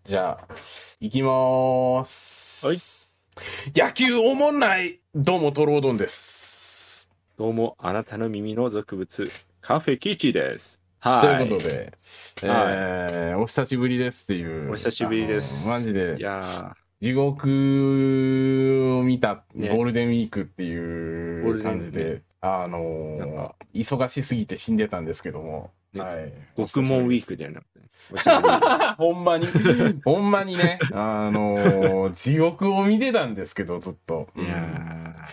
じゃあ、行きまーはい。 す。野球おもんない。どうも、トロードンです。 どうも、あなたの耳の俗物、カフェキチです。 というはい。 ことで、 はい。 お久しぶりですっていおう、 久しぶりでマす。いジで、 や地獄を見たー、ね、 ゴールデンウィークってゴーいうルデンね、 感じで、 なんか、 忙しすぎて死んでたんですけども、 ね、 はい、お獄門ウ久しぶりです。 ィークだよな。お久しぶりです。 ほんまに、ほんまにね、地獄を見てたんですけど、ずっと。 いや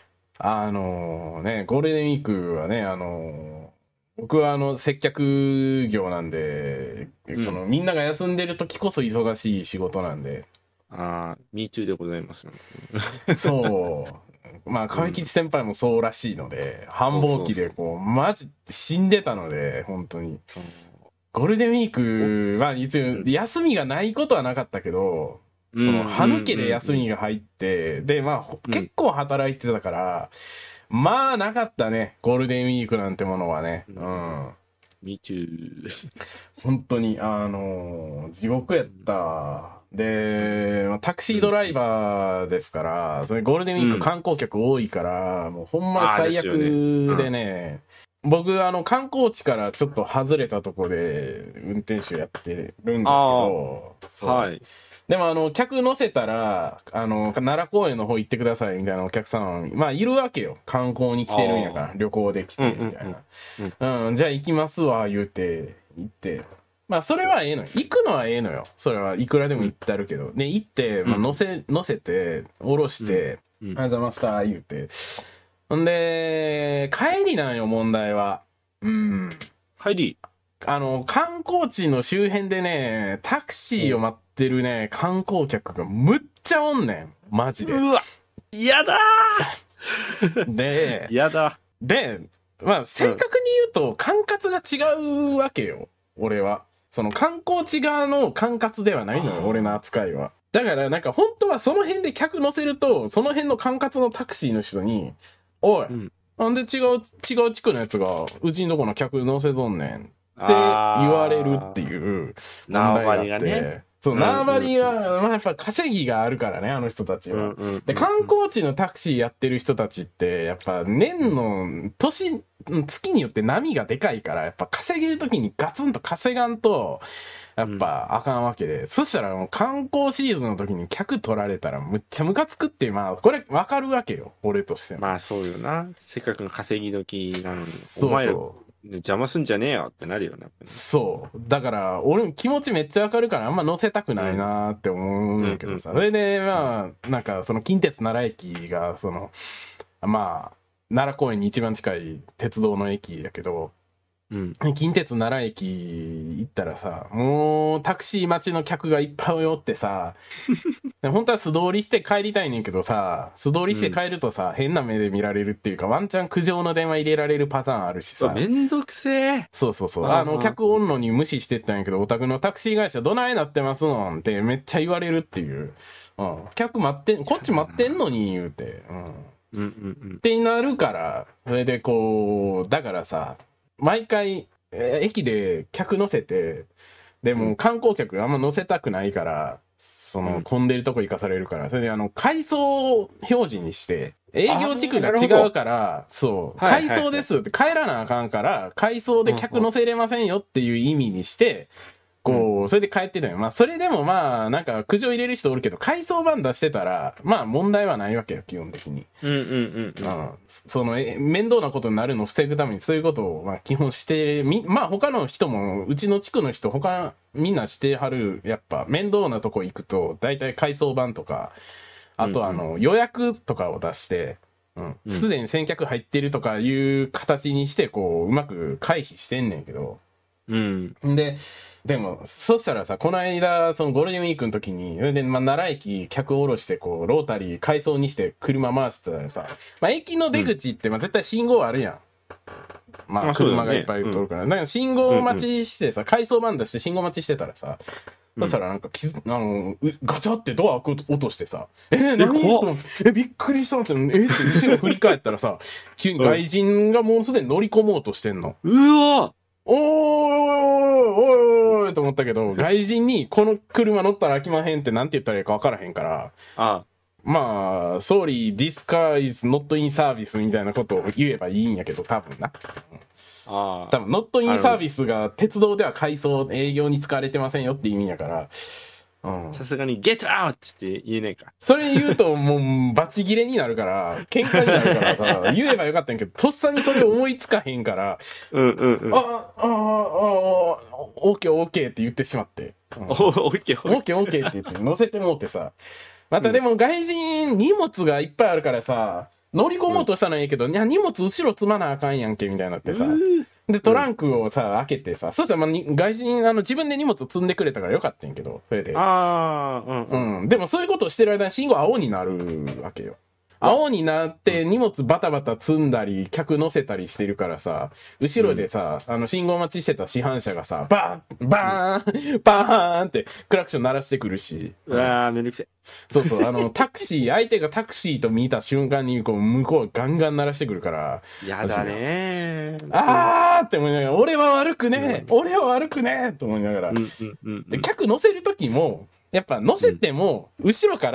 ゴールデンウィークはね、僕は接客業なんで、 うん。 みんなが休んでる時こそ忙しい仕事なんで、 me too でございます。 そう、まあ、 うん。 亀吉先輩もそうらしいので、繁そう忙そうそう。 期でマジ死んでたので、本当に。 そゴールデンウィう。 ークは一応うん。 休みがないことはなかったけど、 うん、うん、 歯抜けでうん、 休みが入って、で、まあ、 うん。 結構働いてたから、まあ、なかったね。ゴールデンウィークなんてものはね。 うん。 うん。 me too。 本当に、地獄やっうん。 た。で、タクシードうん。 ライバーですから、それゴールデンウィークうん。 観光客多いから、もうほんまに最ですよね。う悪でん。 ね、僕、観光地からちょっと外れたとこで運転手やってるんですけあど、 あ、はそう。 い。 でも客乗せたら、奈良公園の方行ってくださいみたいなお客さん、まあいるわけよ。観光に来てるんやから、 ああ。 旅行で来うん、 て、 うん、うん。 みたいな。 うん。 うん、じゃあ行きますわ、言うて、行って。まあそれはええのよ。行くのはええのよ。それはいくらでも行っうん。 てあるけど。で、行って、まあうん。 乗せて、降ろしうん。 て、 うん。 ありがとうございました、言うて。ほんで、帰りなんよ、問題は。うん。 帰り。 観光地の周辺でね、タクシーをおう。 待ってるね、観光客がむっちゃおんねん。マジで。 うわ、やだー。 で、 やだ。 で、まあ、正うん。 確に言うと、管轄が違うわけよ。俺は。その観光地側の管轄ではないのよ、俺のあ扱いは。だから、なんか本当はその辺で客乗せると、その辺の管轄のタクシーの人に、おい、 うん。 なんで違う地区のやつが、うちんとこの客乗せとんねんって言われるってあいう問縄張題があっりがね。 て、そう、 うん縄張うんうん。 りは、まあやっぱ稼ぎがあるからね、あの人たちは。 うんうんで、観うんうん。 光地のタクシーやってる人たちって、やっぱ年の月によって波がでかいから、やっぱ稼げるときにガツンと稼がんと、やっうん。 ぱあかんわけで。そしたらもう観光シーズンの時に客取られたらむっちゃムカつくって、まあこれわかるわけよ。俺としても。 まあそうよな。せっかくの稼ぎ時なのに、おそう前らそう。 邪魔すんじゃねえよってなるよな。やっぱね。 そう。だから、俺も気持ちめっちゃわかるから、あんま乗せたくないうん。 なーって思うんうんやけどさ。 うんうん。 それで、 うん。 まあ、なんか、その近鉄奈良駅が、まあ、奈良公園に一番近い鉄道の駅やけど、 うん。 近鉄奈良駅行ったらさ、もうタクシー待ちの客がいっぱいおってさ、で本当は素通りして帰りたいねんけどさ、素通りしてうん。 帰るとさ、変な目で見られるっていうか、ワンチャン苦情の電話入れられるパターンあるしうわ、 さ、 めんどくせえ。 そうそうそう。 ああ。 客おんのに無視してったんやけど、お宅のタクシー会社どないなってますのんってめっちゃ言われるっていう。うん。客待ってん、こっち待ってんのに言うて。うん。っうんうんてなるから、それでだからさ、毎回、駅で客乗せて、でうん。 も観光客あんま乗せたくないから、 うん。 混んでるとこ行かされるから、それで改装表示にして、営業地ああ、 区が違うなるほど。 から、そう、 はい改はいはい。 装ですって帰らなあかんから、改装でうんうん。 客乗せれませんよっていう意味にして、 うん。 それで帰ってたよ。まあ、それでもまあ、なんか苦情入れる人おるけど、改装版出してたら、まあ問題はないわけよ、基本的に。 うんうんうんうん。 うん、面倒なことになるのを防ぐためにそういうことを、まあ、基本してまあ他の人もうちの地区の人みんなしてはる。やっぱ面倒なとこ行くと大体改装版とか、あとうんうん予約とかを出して、 うん。 すでに先客入ってるとかいう形にしてうまく回避してんねんけど、 うん。 で、でも、そしたらさ、この間、そのゴールデンウィークの時に、それで、まあ、奈良駅、客降ろして、ロータリー、改装にして車回してたらさ、まあ、駅の出うん。 口って、まあ、絶対信号あるやん。まあ、 まあそうだよ車がいっね。うん。 ぱい通るから。だから信号待うんうん。 ちしてさ、改装バン出して信号待ちしてたらさ、 うん。 そしたらなんかガチャってドア開く音してさ、 え、怖っ。 何と思って、びっくりしたって、って後ろ振り返ったらさ、急にうん。 外人がもうすでに乗り込もうとしてんの。 うわ。 おーいおいおいおいと思ったけど、外人にこの車乗ったら飽きまへんってなんて言ったらいいか分からへんから、 あまあ、sorry, this car is not in service みたいなことを言えばいいんやけど、多分な。 あ多分、not in service が鉄道では改装営業に使われてませんよって意味やから、 さすがに get out って言えねえか。 それ言うともうバチギレになるから、喧嘩になるからさ、言えばよかったんやけど、とっさにそれ思いつかへんから、オーケーオーケーって言ってしまって。 オッケーオーケーオーケーって言って乗せてもうてさ。またでも外人荷物がいっぱいあるからさ、乗り込もうとしたのはいいけど、いや荷物後ろ積まなあかんやんけみたいになってさ。で、トランクをさ、開けてさ、そしたら外人、自分で荷物積んでくれたからよかったんやけど、それで。でもそういうことをしてる間に信号青になるわけよ。青になって荷物バタバタ積んだり、客乗せたりしてるからさ、後ろでさ、信号待ちしてた市販車がさ、バーンバーンってクラクション鳴らしてくるし。 うわー、めんどくせえ。 そうそう、タクシー、相手がタクシーと見た瞬間に、向こうガンガン鳴らしてくるから。 やだねー。 あーって思いながら、俺は悪くねえ、俺は悪くねえと思いながら。で、客乗せるときも、やっぱ乗せても、後ろから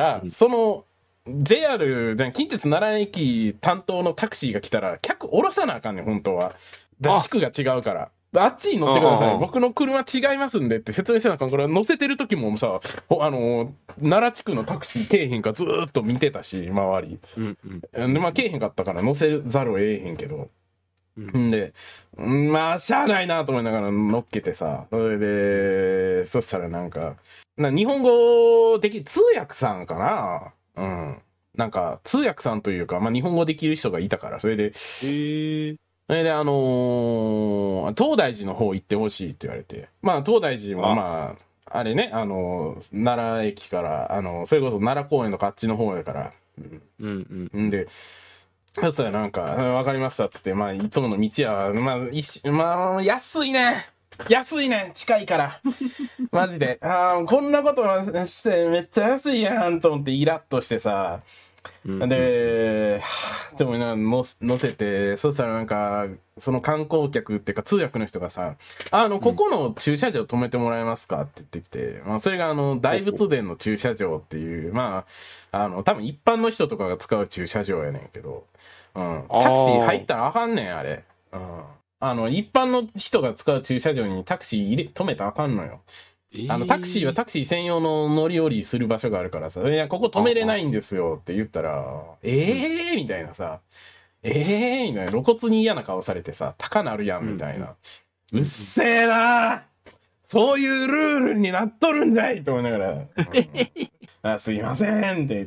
、JR じゃん、近鉄奈良駅担当のタクシーが来たら、客降ろさなあかんねん、本当は。地区が違うから。あっちに乗ってください。僕の車違いますんでって説明せなあかんから、乗せてる時もさ、奈良地区のタクシーけえへんかずーっと見てたし、周り。で、まあ、けえへんかったから乗せざるを得えへんけど。で、まあ、しゃあないなと思いながら乗っけてさ、それで、そしたらなんか、日本語できる通訳さんかな。なんか、通訳さんというか、まあ、日本語できる人がいたから、それで、それで、東大寺の方行ってほしいって言われて、まあ、東大寺はまあ、あれね、奈良駅から、それこそ奈良公園のあっちの方やから、で、そしたらなんか、わかりましたっつって、まあ、いつもの道や、まあ、安いね近いから。マジで。こんなことしてめっちゃ安いやんと思ってイラッとしてさ。で、でも乗せて、そしたらなんか、その観光客っていうか通訳の人がさ、ここの駐車場止めてもらえますかって言ってきて、まあ、それが大仏殿の駐車場っていう、まあ、多分一般の人とかが使う駐車場やねんけど、タクシー入ったらあかんねん、あれ。一般の人が使う駐車場にタクシー止めたらあかんのよ。タクシーはタクシー専用の乗り降りする場所があるからさ、いや、ここ止めれないんですよって言ったら、みたいなさ、みたいな、露骨に嫌な顔されてさ、高なるやん、みたいな。うっせえなそういうルールになっとるんじゃいと思いながら、すいませんって言って、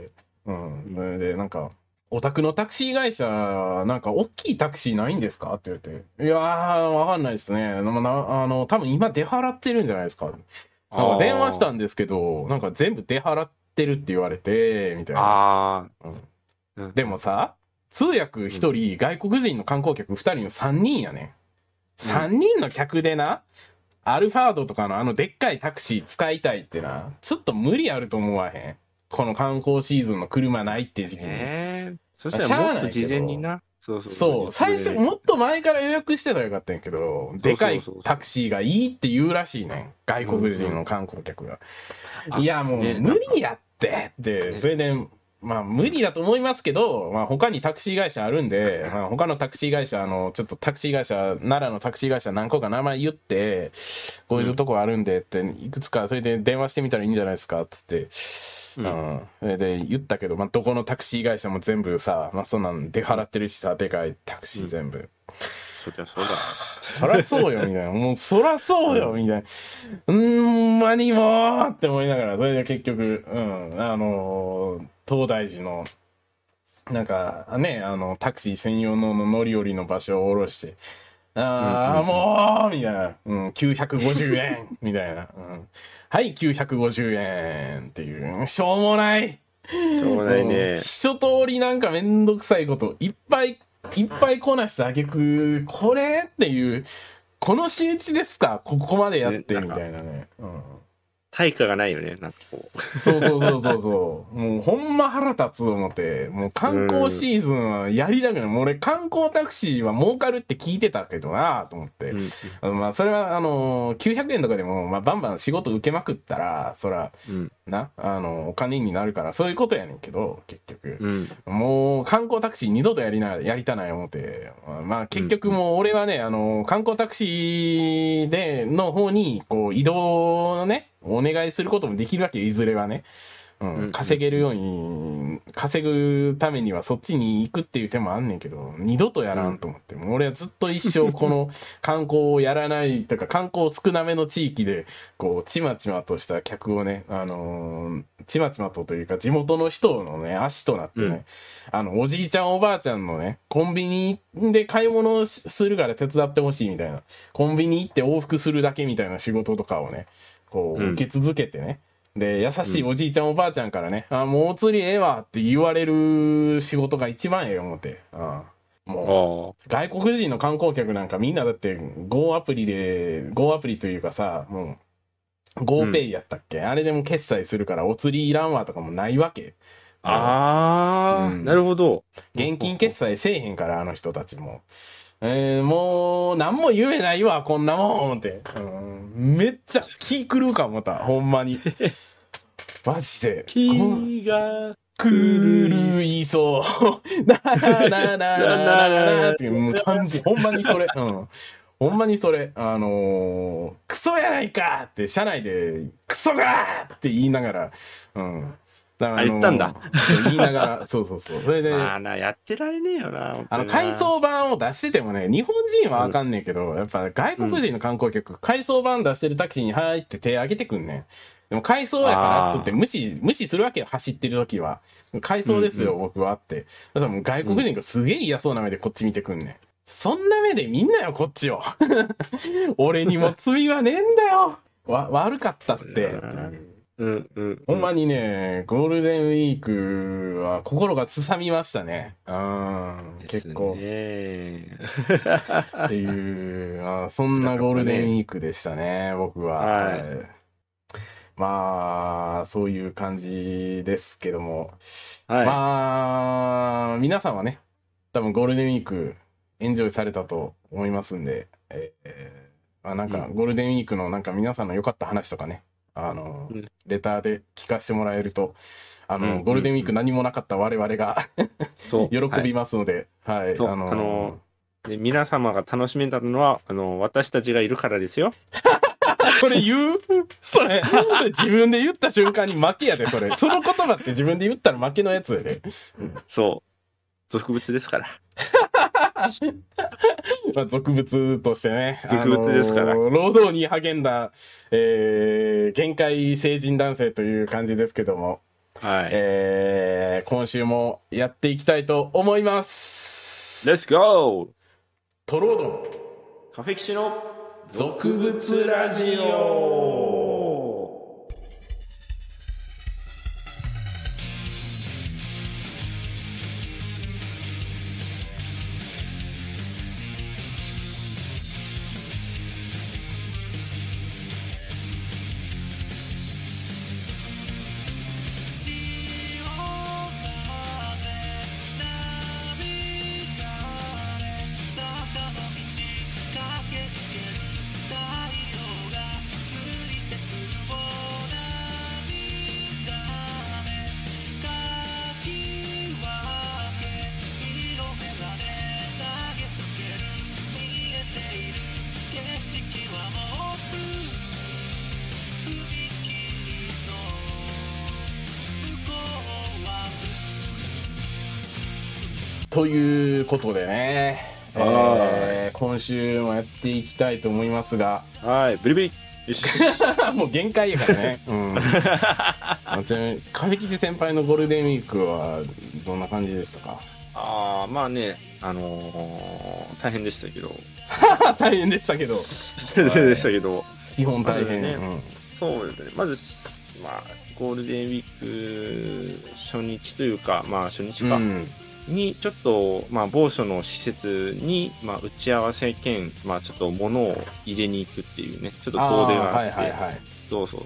で、なんか、お宅のタクシー会社、なんか大きいタクシーないんですかって言われて。いやー、わかんないですね。多分今出払ってるんじゃないですか。なんか電話したんですけど、なんか全部出払ってるって言われて、みたいな。でもさ、通訳1人、外国人の観光客2人の3人やねん。3人の客でな、アルファードとかのでっかいタクシー使いたいってな、ちょっと無理あると思わへん。この観光シーズンの車ないって時期に。 そしたらもっと事前にな。 そう、最初、もっと前から予約してたらよかったんやけど、でかいタクシーがいいって言うらしいねん。外国人の観光客が。いや、もう無理やってって、それで、まあ無理だと思いますけど、まあ他にタクシー会社あるんで、まあ、他のタクシー会社、ちょっとタクシー会社、奈良のタクシー会社何個か名前言って、こういうとこあるんでって、いくつかそれで電話してみたらいいんじゃないですかっつって、それで言ったけど、まあどこのタクシー会社も全部さ、まあそんなん出払ってるしさ、でかいタクシー全部。 そりゃそうだ。 そらそうよ、みたいな。もう、そらそうよ、みたいな。まにもーって思いながら、それで結局、東大寺の、なんかね、タクシー専用の乗り降りの場所を下ろして、もうみたいな。950円みたいな。はい、950円っていう。しょうもない。 しょうもないね。 一通りなんかめんどくさいこといっぱいこなした挙句、これっていう、この仕打ちですかここまでやってみたいなね。 対価がないよね、なんかこう。 そうそうそうそうそう。もうほんま腹立つ思って、もう観光シーズンはやりたくない。もう俺観光タクシーは儲かるって聞いてたけどなと思って。まあそれは900円とかでも、まあ、バンバン仕事受けまくったら、そら、な、お金になるから、そういうことやねんけど、結局。もう観光タクシー二度とやりたない思って。まあ結局もう俺はね、観光タクシーの方に、こう移動のね、お願いすることもできるわけよ、いずれはね。稼げるように、稼ぐためにはそっちに行くっていう手もあんねんけど、二度とやらんと思って。もう俺はずっと一生この観光をやらないとか、観光少なめの地域で、こう、ちまちまとした客をね、ちまちまというか、地元の人のね、足となってね、おじいちゃんおばあちゃんのね、コンビニで買い物をするから手伝ってほしいみたいな、コンビニ行って往復するだけみたいな仕事とかをね、こう、受け続けてね、で、優しいおじいちゃんおばあちゃんからね、もうお釣りええわって言われる仕事が一番ええ思って。もう、外国人の観光客なんかみんなだって Go アプリというかさ、もう、GoPay やったっけ、あれでも決済するからお釣りいらんわとかもないわけ。 なるほど。 現金決済せえへんから、あの人たちも。もう、何も言えないわ、こんなもん、思って。めっちゃ気狂うか思った、ほんまに。マジで。 気が狂いそう。なーなーなーなーなーっていう感じ。ほんまにそれ。ほんまにそれ。クソやないかって、車内で、クソがーって言いながら、 だから言ったんだ。 言いながら、そう。それで、 やってられねえよな。 回送版を出しててもね、日本人はわかんねえけど、やっぱ外国人の観光客、回送版出してるタクシーに入って手挙げてくんねん。でも回送やからっつって無視するわけよ、走ってる時は。回送ですよ、僕はって。だからもう外国人がすげえ嫌そうな目でこっち見てくんねん。そんな目で見んなよ、こっちを。俺にも罪はねえんだよ。悪かったって。ほんまにね、ゴールデンウィークは心がすさみましたね。結構。っていう、そんなゴールデンウィークでしたね、僕は。まあ、そういう感じですけども。まあ、皆さんはね、多分ゴールデンウィークエンジョイされたと思いますんで、なんかゴールデンウィークのなんか皆さんの良かった話とかね、レターで聞かせてもらえると、ゴールデンウィーク何もなかった我々が喜びますので、 皆様が楽しめたのは、私たちがいるからですよ。 それ言うそれ、自分で言った瞬間に負けやで、それ。その言葉って自分で言ったら負けのやつやで。 そう。俗物ですから。 まあ、俗物としてね。 俗物ですから。 労働に励んだ、限界成人男性という感じですけども。今週もやっていきたいと思います。 Let's go! トロードンカフェ騎士の俗物ラジオ。ということでね、今週もやっていきたいと思いますが、 ブリブリよしもう限界やからね。ちなみにカフェキチ先輩のゴールデンウィークはどんな感じでしたか？ まあね、大変でしたけど。 大変でしたけど。 でしたけど。 基本大変。 そうですね。まず、まあ、ゴールデンウィーク初日というか、まあ初日か。に、ちょっと、まあ、某所の施設に、まあ、打ち合わせ兼、まあ、ちょっと物を入れに行くっていうね、ちょっと遠出があって、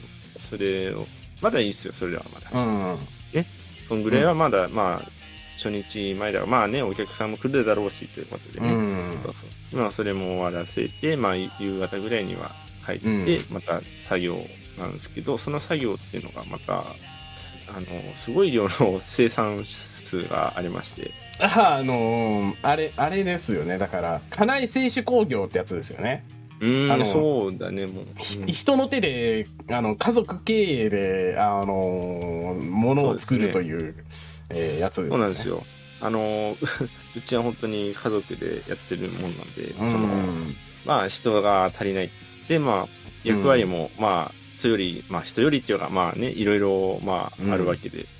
それを、まだいいっすよ、それはまだ。 うん。 そんぐらいはまだ、まあ、初日前だから、まあね、お客さんも来るだろうし、ということでね。そうそう。まあ、それも終わらせて、まあ、夕方ぐらいには帰って、また作業なんですけど、その作業っていうのがまた、すごい量の生産数がありまして。 あれですよね。だから、家内製紙工業ってやつですよね。 そうだね、もう。 人の手で、家族経営で、物を作るという、やつですね。 そうなんですよ。うちは本当に家族でやってるもんなんで、まあ、人が足りないって言って、まあ、役割も、まあ、人よりっていうか、まあね、いろいろ、まあ、あるわけで。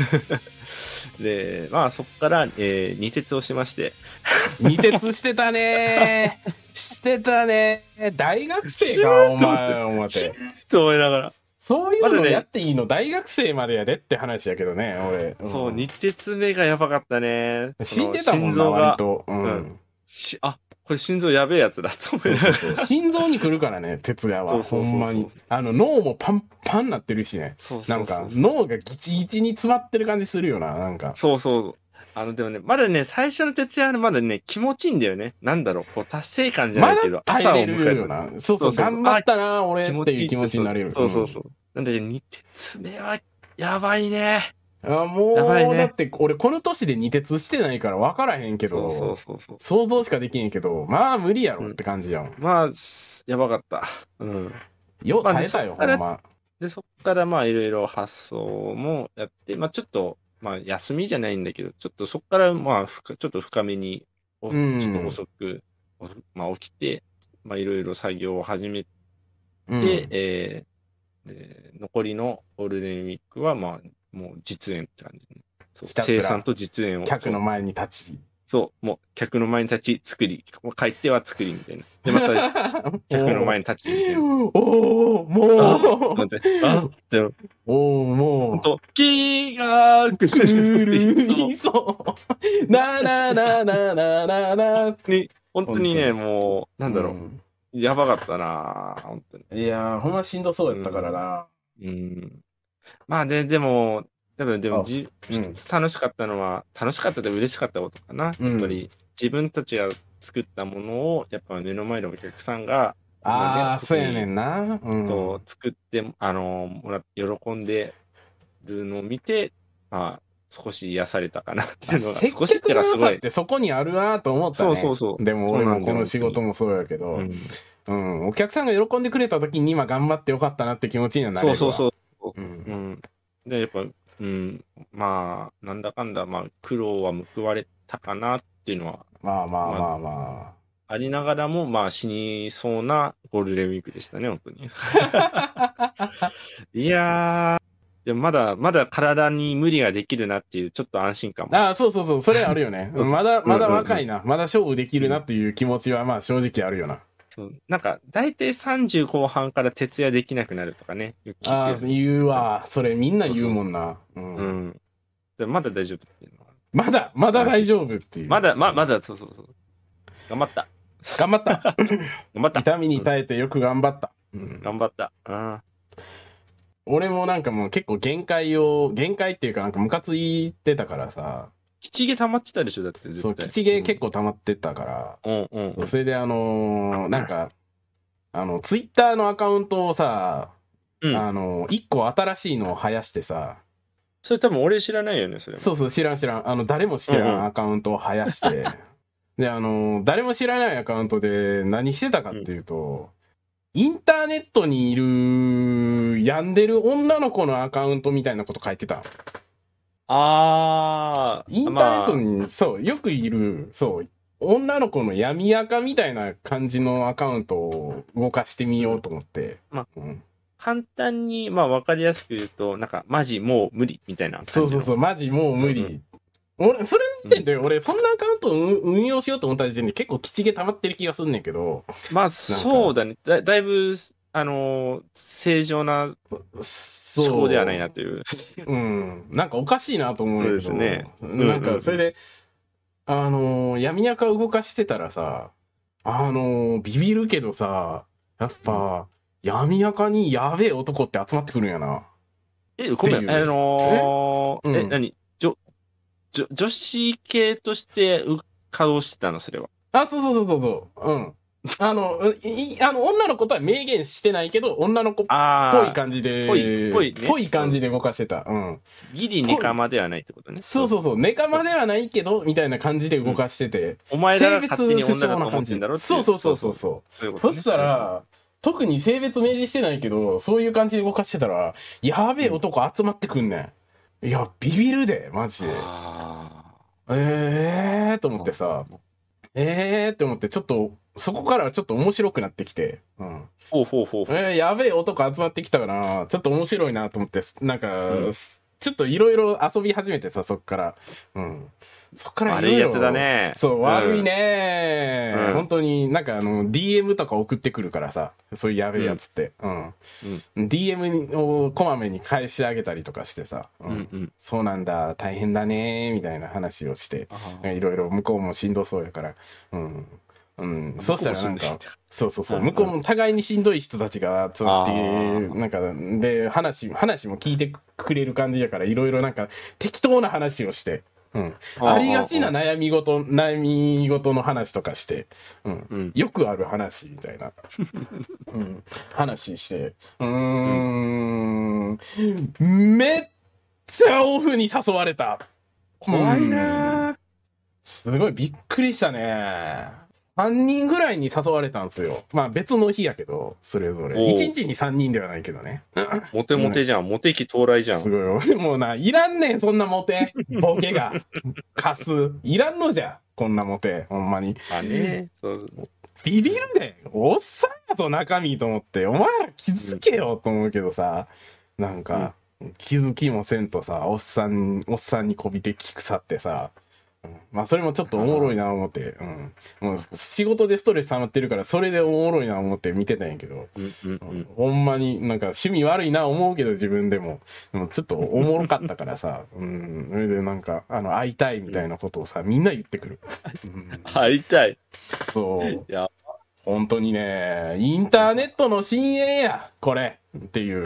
で、まあ、そこから、二鉄をしまして。 二鉄してたねー。してたねー。大学生か、お前、思って。 と思いながら。 そういうのやっていいの、大学生までやでって話やけどね、俺。 そう、二鉄目がやばかったね。 死んでたもんな、割と。 これ心臓やべえやつだと思いながら。 そう心臓に来るからね、鉄矢は。ほんまに。脳もパンパンなってるしね。なんか、脳がギチギチに詰まってる感じするよな、なんか。 そうそう。でもね、まだね、最初の徹夜はまだね、気持ちいいんだよね。なんだろう、こう、達成感じゃないけど、 朝を迎えるよな。そうそう、頑張ったな、俺っていう気持ちになれる。 そうそうそう。なんで、二鉄目は、やばいね。 もう、だって、俺、この年で二鉄してないから分からへんけど、想像しかできへんけど、まあ、無理やろって感じやん。 まあ、やばかった。 よう耐えたよ、ほんま。 で、そっからまあいろいろ発想もやって、まあちょっと、まあ休みじゃないんだけど、ちょっとそっからまあちょっと深めに、ちょっと遅く、まあ起きて、まあいろいろ作業を始めて、残りのゴールデンウィークはまあもう実演って感じで、生産と実演を。 客の前に立ち。 そう、もう客の前に立ち、作り。もう帰っては作りみたいな。で、また客の前に立ちみたいな。 もう。もう。 ほんと、気が狂いそう。ななななななな。 本当にね、もう、なんだろう。やばかったな本当に。 いやー、ほんましんどそうやったからな。 まあでも、楽しかったのは、楽しかったで嬉しかったことかな。やっぱり、自分たちが作ったものを、やっぱ目の前のお客さんが、 そうやねんな。 作って、喜んでるのを見て、まあ、少し癒されたかなっていうのが、少しってのはすごい。 ってそこにあるなと思ったね。 そう。 でも俺もこの仕事もそうやけど、お客さんが喜んでくれた時に今頑張ってよかったなって気持ちにはなれるわ。 そう。で、やっぱ、まあ、なんだかんだ、まあ、苦労は報われたかなっていうのは、 まあ。 ありながらも、まあ、死にそうなゴールデンウィークでしたね、本当に。いやー、でもまだ体に無理ができるなっていう、ちょっと安心感も。 そう、それあるよね。まだ若いな。まだ勝負できるなっていう気持ちは、まあ正直あるよな。 なんか、大体30後半から徹夜できなくなるとかね。 言うわ。それみんな言うもんな。 でもまだ大丈夫っていうのは。 まだ大丈夫っていう。 まだ、そう。頑張った。 頑張った。痛みに耐えてよく頑張った。 頑張った。 俺もなんかもう結構限界っていうかなんかムカついてたからさ。 吉毛溜まってたでしょだって絶対。 そう、吉毛結構溜まってたから。それでなんか、ツイッターのアカウントをさ、一個新しいのを生やしてさ。 それ多分俺知らないよね、それ。 そう、知らん。誰も知らんアカウントを生やして。で、誰も知らないアカウントで何してたかっていうと、インターネットにいる病んでる女の子のアカウントみたいなこと書いてた。インターネットに、そう、よくいる、そう、女の子の闇アカみたいな感じのアカウントを動かしてみようと思って。 簡単に、まあ分かりやすく言うと、なんか、マジもう無理みたいな。 そう、マジもう無理。俺、それの時点で俺、そんなアカウントを運用しようと思った時点で結構吉毛溜まってる気がすんねんけど。 まあ、そうだね。だいぶ、正常な思考ではないなという。 なんかおかしいなと思うんだけど。 そうですね。 なんか、それで、闇アカ動かしてたらさ、ビビるけどさ、やっぱ、 闇やかにやべえ男って集まってくるんやな。 ごめん、 うん女子系として稼働してたの、それは。 あ、そう。うん。女の子とは明言してないけど、女の子っぽい感じで、ぽい感じで動かしてた。うん。 ギリネカマではないってことね。 そう。ネカマではないけど、みたいな感じで動かしてて。 お前らが勝手に女だと思ってんだろって。 そう。そしたら、特に性別明示してないけど、そういう感じで動かしてたら、やべえ男集まってくんねん。いや、ビビるで、マジで。と思ってさ。って思って、ちょっと、そこからはちょっと面白くなってきて。うん。やべえ男集まってきたから、ちょっと面白いなと思って、なんか、ちょっといろいろ遊び始めてさ、そっから。うん。そっから悪いやつだね。 そう、悪いね、本当になんかDM とか送ってくるからさ、そういうやべえやつって。DM をこまめに返してあげたりとかしてさ、そうなんだ、大変だねみたいな話をして、いろいろ向こうもしんどそうやから、そしたらなんか、そう、向こうも互いにしんどい人たちが集まって、なんか、で、話も聞いてくれる感じやから、いろいろなんか適当な話をして、ありがちな悩み事の話とかして、よくある話みたいな、話して、めっちゃオフに誘われた。 怖いなすごいびっくりしたね。3人ぐらいに誘われたんですよ。まあ別の日やけど、それぞれ。1日に3人ではないけどね。 モテモテじゃん。モテ期到来じゃん。 すごい。もうな、いらんねん、そんなモテ。ボケが。カス。いらんのじゃ。こんなモテ。ほんまに。ビビるで。おっさんやと中身と思って。お前ら気づけよと思うけどさ。なんか、気づきもせんとさ、おっさんにこびてき腐ってさ。まあそれもちょっとおもろいな思って、もう仕事でストレス溜まってるからそれでおもろいな思って見てたんやけど、ほんまになんか趣味悪いな思うけど自分でもちょっとおもろかったからさ、それでなんか会いたいみたいなことをさみんな言ってくる。 会いたい。 そう。本当にね、インターネットの深淵やこれっていう。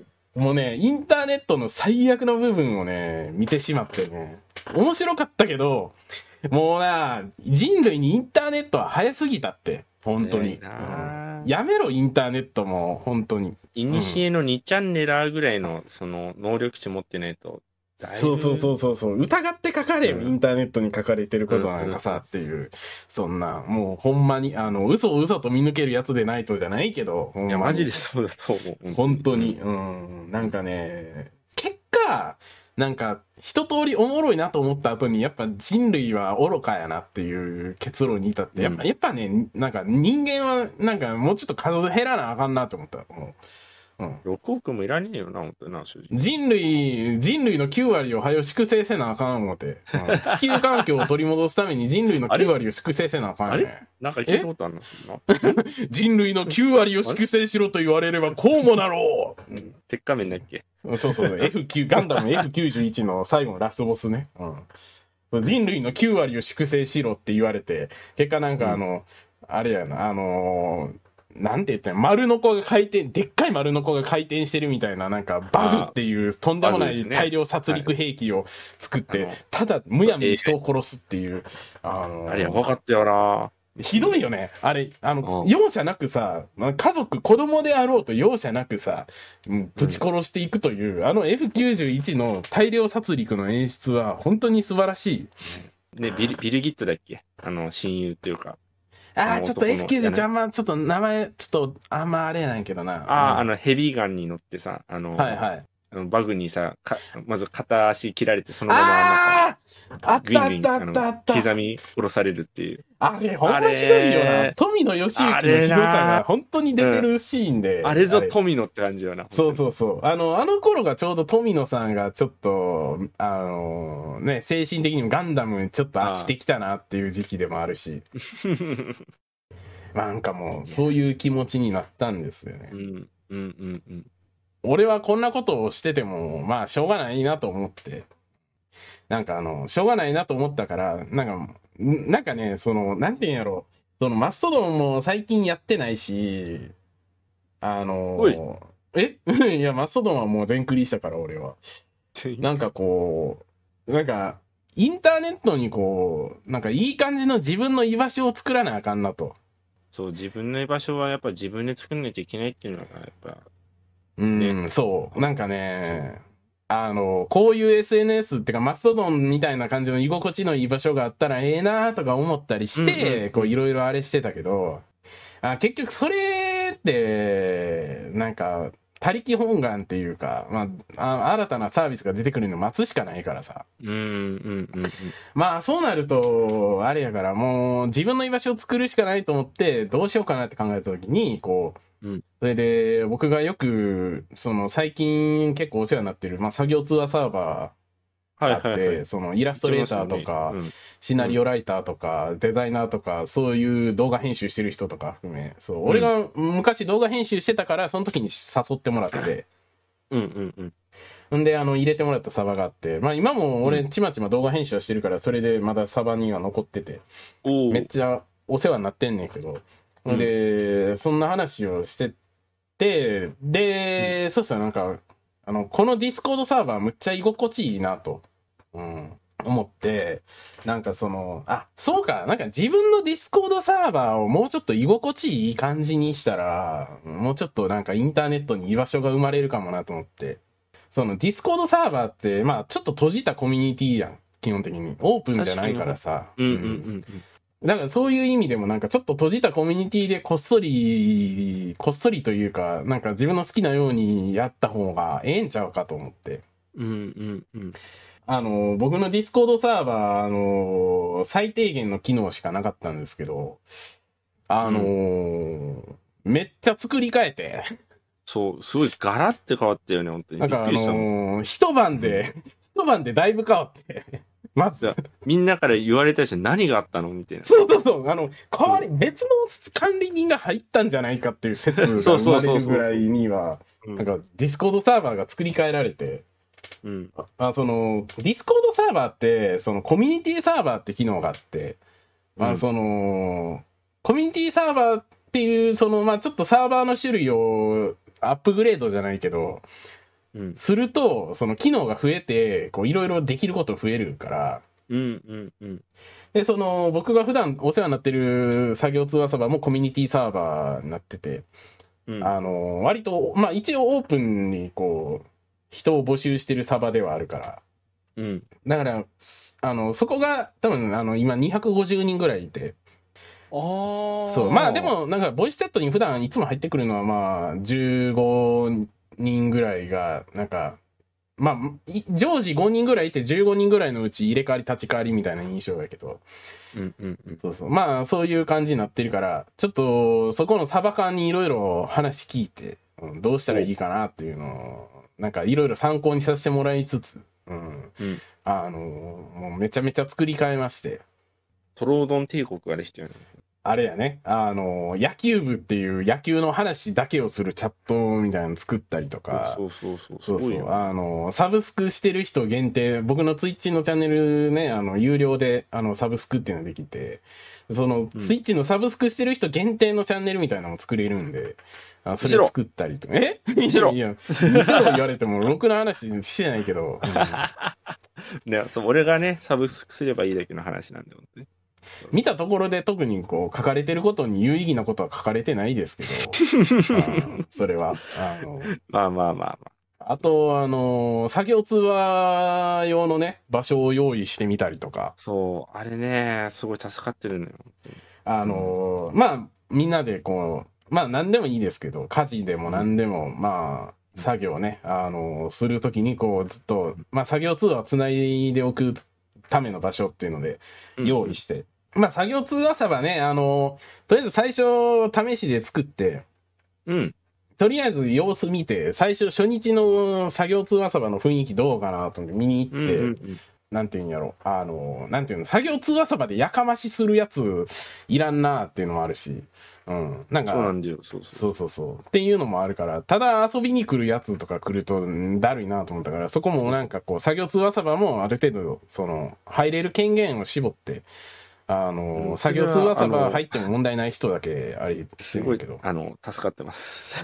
もうね、インターネットの最悪の部分をね、見てしまってね、面白かったけど、もうな、人類にインターネットは早すぎたって、本当に。やめろ、インターネットも、本当に。 いにしえの2チャンネラーぐらいの、その、能力値持ってないと。 そう。疑って書かれよ、インターネットに書かれてることなんかさ、っていう。そんな、もうほんまに、嘘と見抜けるやつでないとじゃないけど。 いや、マジでそうだと思う。 本当に。なんかね、結果、なんか、一通りおもろいなと思った後に、やっぱ人類は愚かやなっていう結論に至って、やっぱね、なんか人間は、なんかもうちょっと数減らなあかんなと思った。 6億もいらねえよな、思ってな、正直。 人類の9割を早よ粛清せなあかん思って。地球環境を取り戻すために人類の9割を粛清せなあかんよね。 なんか聞いたことあるの人類の9割を粛清しろと言われればこうもなろう。 鉄仮面だっけ。 そう。ガンダム F91 の最後のラスボスね。人類の9割を粛清しろって言われて、結果なんかあれやな、なんて言ったら丸の子がでっかい丸の子が回転してるみたいな、なんかバグっていうとんでもない大量殺戮兵器を作って、ただむやみに人を殺すっていう。 あれやばかったよな。 ひどいよね。あれ、容赦なくさ、家族、子供であろうと容赦なくさ、ぶち殺していくという、F91 の大量殺戮の演出は本当に素晴らしい。ね、ビル・ギットだっけ親友っていうか。 ちょっと F91 あんま、ちょっと名前、ちょっとあんまあれやないけどな。 ヘビーガンに乗ってさ、 はいバグにさ、まず片足切られて、そのままグイングイン刻み殺されるっていう。 あれ、ほんまひどいよな。富野義行のひどさが本当に出てるシーンで。 あれぞ富野って感じよな。 そう。あの頃がちょうど富野さんがちょっと、ね、精神的にもガンダムちょっと飽きてきたなっていう時期でもあるし。なんかもう、そういう気持ちになったんですよね。俺はこんなことをしてても、まあ、しょうがないなと思って。なんかしょうがないなと思ったから、なんかね、なんて言うんやろ。マストドンも最近やってないし、 おいいや、マストドンはもう全クリしたから、俺は。なんかこう、なんか、インターネットにこう、なんかいい感じの自分の居場所を作らなあかんなと。 そう、自分の居場所はやっぱ自分で作らないといけないっていうのが、やっぱ、 そう。なんかね、こういう SNS ってか、マストドンみたいな感じの居心地のいい場所があったらええなとか思ったりして、こういろいろあれしてたけど、結局それって、なんか、他力本願っていうか、新たなサービスが出てくるの待つしかないからさ。まあ、そうなると、あれやから、もう自分の居場所を作るしかないと思って、どうしようかなって考えたときに、こう、それで、僕がよく、最近結構お世話になってる、作業通話サーバー、あって、イラストレーターとか、シナリオライターとか、デザイナーとか、そういう動画編集してる人とか含め、俺が昔動画編集してたから、その時に誘ってもらって、んで、入れてもらったサバがあって、今も俺、ちまちま動画編集はしてるから、それでまだサバには残ってて、めっちゃお世話になってんねんけど、で、そんな話をしてて、で、そうしたらなんか、このディスコードサーバーむっちゃ居心地いいなと、思って、なんかそうか、なんか自分のディスコードサーバーをもうちょっと居心地いい感じにしたら、もうちょっとなんかインターネットに居場所が生まれるかもなと思って、ディスコードサーバーって、ちょっと閉じたコミュニティやん、基本的に。オープンじゃないからさ。だからそういう意味でもなんかちょっと閉じたコミュニティでこっそりというか、なんか自分の好きなようにやった方がええんちゃうかと思って。僕のディスコードサーバー、最低限の機能しかなかったんですけど、めっちゃ作り変えて。 そう、すごいガラッて変わったよね、本当に。 なんか一晩でだいぶ変わって。まず。 みんなから言われたし、何があったのみたいな。 そう。代わり、別の管理人が入ったんじゃないかっていう説が生まれるぐらいには、なんか、ディスコードサーバーが作り変えられて、ディスコードサーバーって、コミュニティサーバーって機能があって、コミュニティサーバーっていう、ちょっとサーバーの種類をアップグレードじゃないけど、すると、機能が増えて、こう、いろいろできること増えるから、で、僕が普段お世話になってる作業通話サーバーもコミュニティサーバーになってて、割と、一応オープンに、こう、人を募集してるサーバーではあるから、だから、そこが、多分、今250人ぐらいいて、そう、でも、なんか、ボイスチャットに普段いつも入ってくるのは、15人ぐらいが、なんか、常時5人ぐらいいて15人ぐらいのうち入れ替わり立ち替わりみたいな印象だけど、そういう感じになってるから、ちょっと、そこのサバ缶にいろいろ話聞いて、どうしたらいいかなっていうのを、なんかいろいろ参考にさせてもらいつつ、もうめちゃめちゃ作り変えまして。 トロードン帝国ができたよね。 あれやね、野球部っていう野球の話だけをするチャットみたいなの作ったりとか、サブスクしてる人限定、僕のツイッチのチャンネルね、有料で、サブスクっていうのができて、ツイッチのサブスクしてる人限定のチャンネルみたいなのも作れるんで、それ作ったりとか、見せろ言われても、ろくな話してないけど。 俺がね、サブスクすればいいだけの話なんだよね。 見たところで特にこう書かれてることに有意義なことは書かれてないですけど、それは。あと、作業通話用のね、場所を用意してみたりとか。 そう、あれね、すごい助かってるのよ。みんなでこう、何でもいいですけど、家事でも何でも、作業ね、するときにこう、ずっと、作業通話つないでおくための場所っていうので、用意して。作業通話サバね、とりあえず最初、試しで作って、とりあえず様子見て、最初、初日の作業通話サバの雰囲気どうかなと思って見に行って、なんていうんやろ、なんていうの、作業通話サバでやかましするやついらんなっていうのもあるし、なんか、 そうなんだよ、 そう。っていうのもあるから、ただ遊びに来るやつとか来るとだるいなと思ったから、そこもなんかこう、作業通話サバもある程度、入れる権限を絞って、 作業翼場入っても問題ない人だけありすごいけど。 助かってます。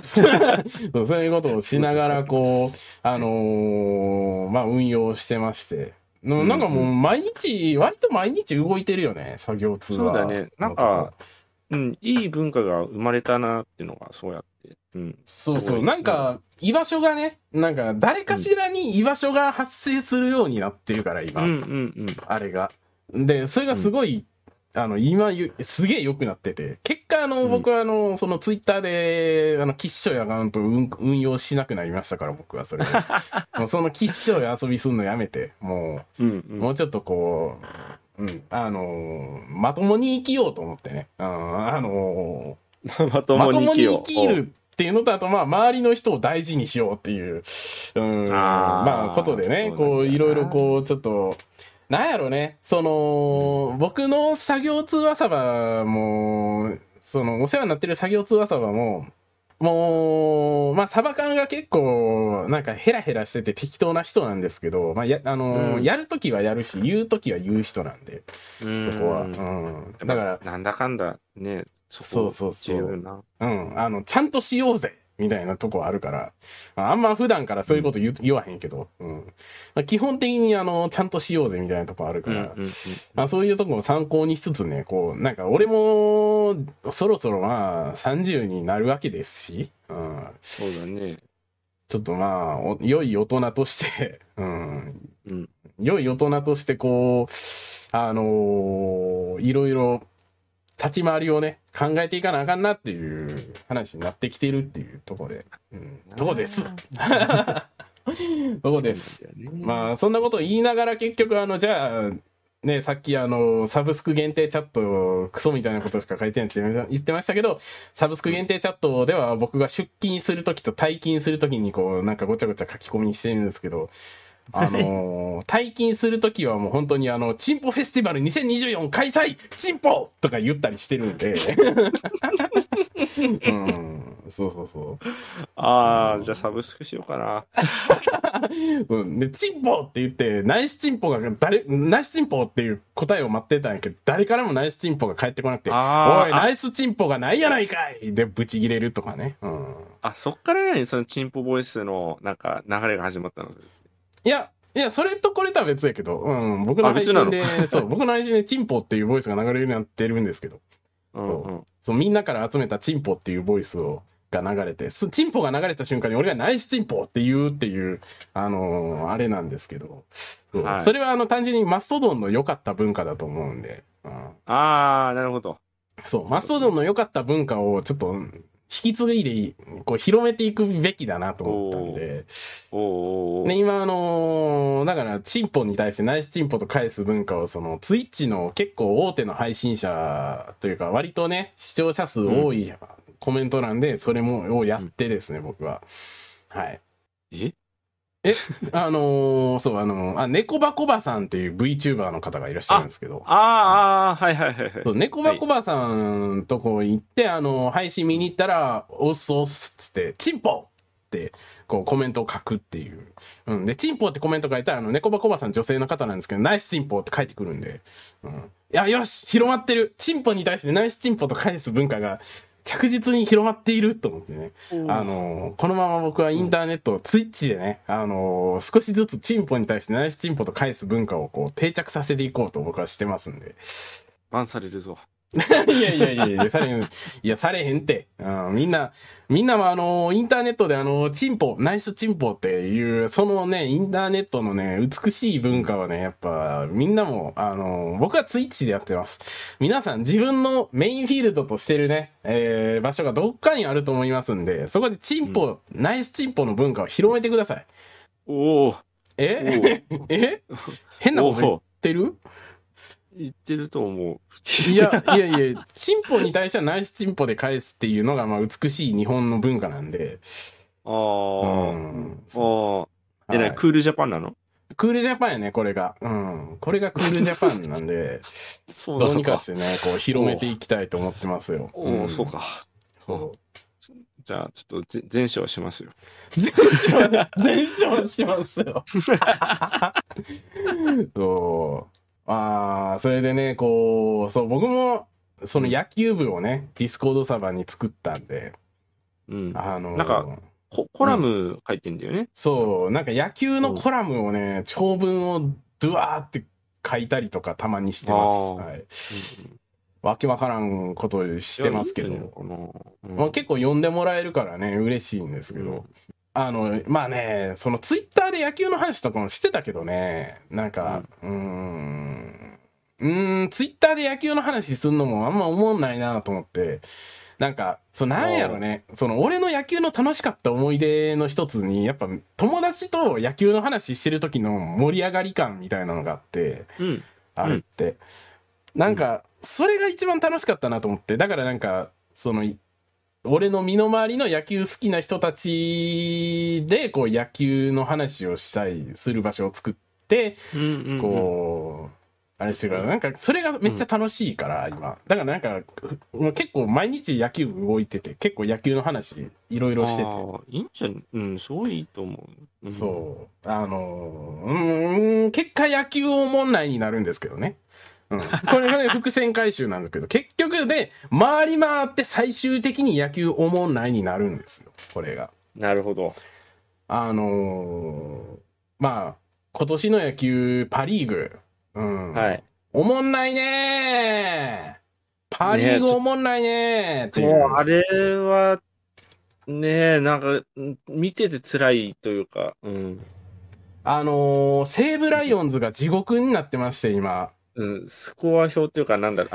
そういうことをしながら、こう、まあ、運用してまして。なんかもう毎日、割と毎日動いてるよね、作業通は。 そうだね。なんか、いい文化が生まれたなっていうのが、そうやって。 そうそう。なんか、居場所がね、なんか、誰かしらに居場所が発生するようになってるから、今。あれが。で、それがすごい、今、すげえ良くなってて。結果、僕は、そのツイッターで、きっしょいアカウントを運用しなくなりましたから、僕はそれ。もうそのきっしょい遊びすんのやめて、もう、もうちょっとこう、まともに生きようと思ってね。 まともに生きるっていうのと、あと、まあ、周りの人を大事にしようっていう、まあ、ことでね、こう、いろいろこう、ちょっと、なんやろね、僕の作業通話サバも、お世話になってる作業通話サバも、もう、まあ、サバ缶が結構、なんかヘラヘラしてて適当な人なんですけど、まあ、やるときはやるし、言うときは言う人なんで、そこは。だから、 なんだかんだね、 そう。ちゃんとしようぜみたいなとこあるから、あんま普段からそういうこと言わへんけど、基本的にちゃんとしようぜみたいなとこあるから、まあそういうとこも参考にしつつね、こう、なんか俺もそろそろまあ30になるわけですし、 そうだね。 ちょっとまあ、良い大人として、良い大人としてこう、いろいろ、立ち回りをね、考えていかなあかんなっていう話になってきてるっていうところで、とこです。とこです。まあ、そんなことを言いながら結局、じゃあ、ね、さっきサブスク限定チャット、クソみたいなことしか書いてないって言ってましたけど、サブスク限定チャットでは僕が出勤するときと退勤するときにこう、なんかごちゃごちゃ書き込みしてるんですけど、退勤するときはもう本当にチンポフェスティバル2024開催チンポとか言ったりしてるんで。そう。 じゃあサブスクしようかな。 で、チンポって言って、ナイスチンポナイスチンポっていう答えを待ってたんやけど、誰からもナイスチンポが返ってこなくて、おい、ナイスチンポがないやないかいでブチギレるとかね。 そっからそのチンポボイスのなんか流れが始まったの？ いや、それとこれとは別やけど、僕の配信で、僕の配信でチンポっていうボイスが流れるようになってるんですけど、みんなから集めたチンポっていうボイスが流れて、チンポが流れた瞬間に俺がナイスチンポって言うっていう、あれなんですけど、それは単純にマストドンの良かった文化だと思うんで。 なるほど。 そう、マストドンの良かった文化をちょっと、引き継いで、こう、広めていくべきだなと思ったんで。ね、今だから、チンポに対してナイスチンポと返す文化を、ツイッチの結構大手の配信者というか、割とね、視聴者数多いコメント欄で、それをやってですね、僕は。はい。そう、猫バコバさんっていう VTuber の方がいらっしゃるんですけど。 はい。 そう、猫バコバさんとこ行って、配信見に行ったら、おっすおっすっつって、チンポって、こうコメントを書くっていう。で、チンポってコメント書いたら、猫バコバさん女性の方なんですけど、ナイスチンポって書いてくるんで。いや、よし広まってるチンポに対してナイスチンポと返す文化が、着実に広まっていると思ってね。このまま僕はインターネット、ツイッチでね、少しずつチンポに対してナイスチンポと返す文化をこう定着させていこうと僕はしてますんで。 バンされるぞ。 いや、されへんって。みんなもインターネットでチンポ、ナイスチンポっていう、そのね、インターネットのね、美しい文化はね、やっぱ、みんなも、僕はツイッチでやってます。皆さん自分のメインフィールドとしてるね、場所がどっかにあると思いますんで、そこでチンポ、ナイスチンポの文化を広めてください。変なこと言ってる？ 言ってると思う。 いや、チンポに対してはナイスチンポで返すっていうのが、まあ、美しい日本の文化なんで。 クールジャパンなの？ クールジャパンやね、これが。これがクールジャパンなんで、どうにかしてね、こう、広めていきたいと思ってますよ。 そうか。じゃあ、ちょっと前哨しますよ。 前哨しますよ。 それでね、こう、そう、僕も、その野球部をね、ディスコードサーバーに作ったんで、 うん。なんか、コラム書いてんだよね。 そう、なんか野球のコラムをね、長文をドゥワーって書いたりとかたまにしてます。はい。わけわからんことしてますけど、まあ、結構読んでもらえるからね、嬉しいんですけど、まあね、そのツイッターで野球の話とかもしてたけどね、なんか、ツイッターで野球の話すんのもあんま思んないなと思って、なんか、なんやろね、俺の野球の楽しかった思い出の一つに、やっぱ友達と野球の話してる時の盛り上がり感みたいなのがあって、あれって。なんか、それが一番楽しかったなと思って、だからなんか、俺の身の回りの野球好きな人たちで、こう野球の話をしたりする場所を作って、こう、あれしてるから、なんかそれがめっちゃ楽しいから、今。だからなんか、結構毎日野球部動いてて、結構野球の話いろいろしてて。 いいんじゃん。すごいいいと思う。 そう。結果野球を問題になるんですけどね。これが伏線回収なんですけど、結局で、回り回って最終的に野球おもんないになるんですよ、これが。 なるほど。 まあ、今年の野球、パリーグ。 はい。 おもんないねー。パリーグおもんないねーっていう。 あれは、ねなんか、見てて辛いというか、 西武ライオンズが地獄になってまして、今。 スコア表っていうか、なんだっけ、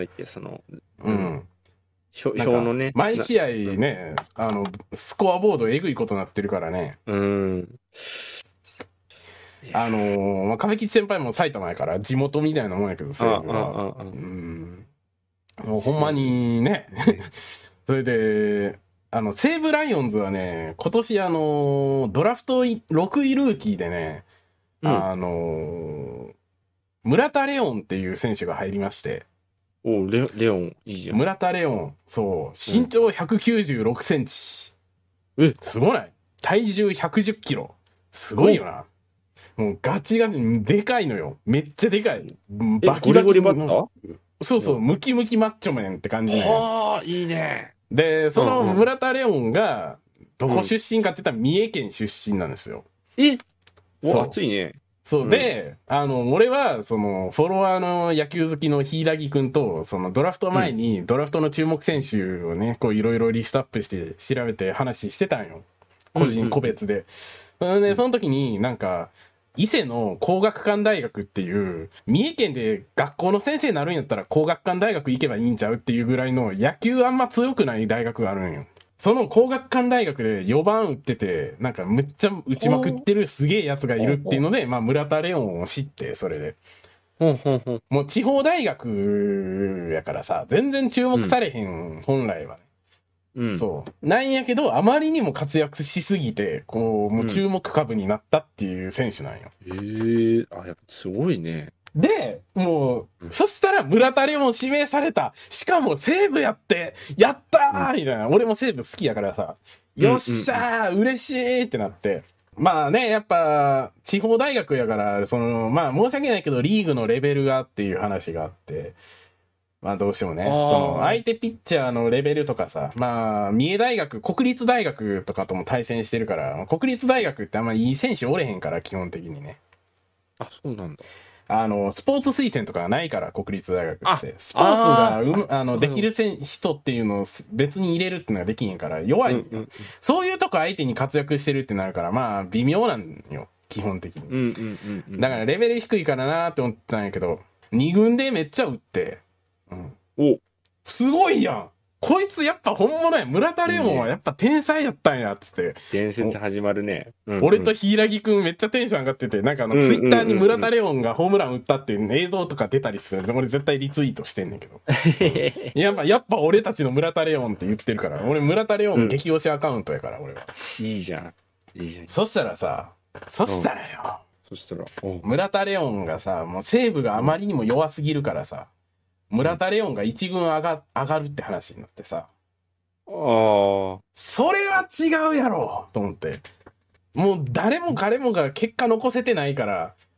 表のね。 毎試合ね、スコアボードえぐいことになってるからね。亀吉先輩も埼玉やから地元みたいなもんやけど、西武は。もうほんまにね。それで、西武ライオンズはね、今年ドラフト6位ルーキーでね、村田レオンっていう選手が入りまして。 レオン、いいじゃん。 村田レオン、そう、身長196センチ。すごない？体重110キロ。すごいよな。もうガチガチ、でかいのよ。めっちゃでかい。 バキバキ。ゴリゴリバッタ？ そうそう、ムキムキマッチョメンって感じね。 いいね。 で、その村田レオンが、どこ出身かって言ったら三重県出身なんですよ。 熱いね。 そう。で、俺は、フォロワーの野球好きの柊くんと、ドラフト前に、ドラフトの注目選手をね、こう、いろいろリストアップして調べて話してたんよ。個別で。で、その時になんか、伊勢の工学館大学っていう、三重県で学校の先生になるんやったら工学館大学行けばいいんちゃうっていうぐらいの野球あんま強くない大学があるんよ。その工学館大学で4番打ってて、なんかむっちゃ打ちまくってるすげえやつがいるっていうので、まあ村田レオンを知って、それで。もう地方大学やからさ、全然注目されへん、本来はね。そう。なんやけど、あまりにも活躍しすぎて、こう、もう注目株になったっていう選手なんよ。 やっぱすごいね。 で、もう、そしたら村田レオン指名された。しかも西武やって、やったーみたいな。俺も西武好きやからさ、よっしゃー嬉しいってなって。まあね、やっぱ、地方大学やから、まあ申し訳ないけど、リーグのレベルがっていう話があって、まあどうしてもね、相手ピッチャーのレベルとかさ、まあ、三重大学、国立大学とかとも対戦してるから、国立大学ってあんまいい選手おれへんから、基本的にね。 そうなんだ。 スポーツ推薦とかがないから、国立大学って。スポーツが、できる人っていうのを別に入れるっていうのができへんから、弱い。そういうとこ相手に活躍してるってなるから、まあ、微妙なんよ、基本的に。だから、レベル低いからなーって思ってたんやけど、2軍でめっちゃ打って、すごいやん。こいつやっぱ本物や。村田レオンはやっぱ天才やったんや、つって。 伝説始まるね。 俺と柊くんめっちゃテンション上がってて、なんかツイッターに村田レオンがホームラン打ったっていう映像とか出たりするんで、俺絶対リツイートしてんねんけど。やっぱ俺たちの村田レオンって言ってるから、俺村田レオン激推しアカウントやから、俺は。 いいじゃん。 そしたらよ。村田レオンがさ、もう西武があまりにも弱すぎるからさ、村田レオンが1軍上がるって話になってさ。それは違うやろと思って。もう誰も彼もが結果残せてないから、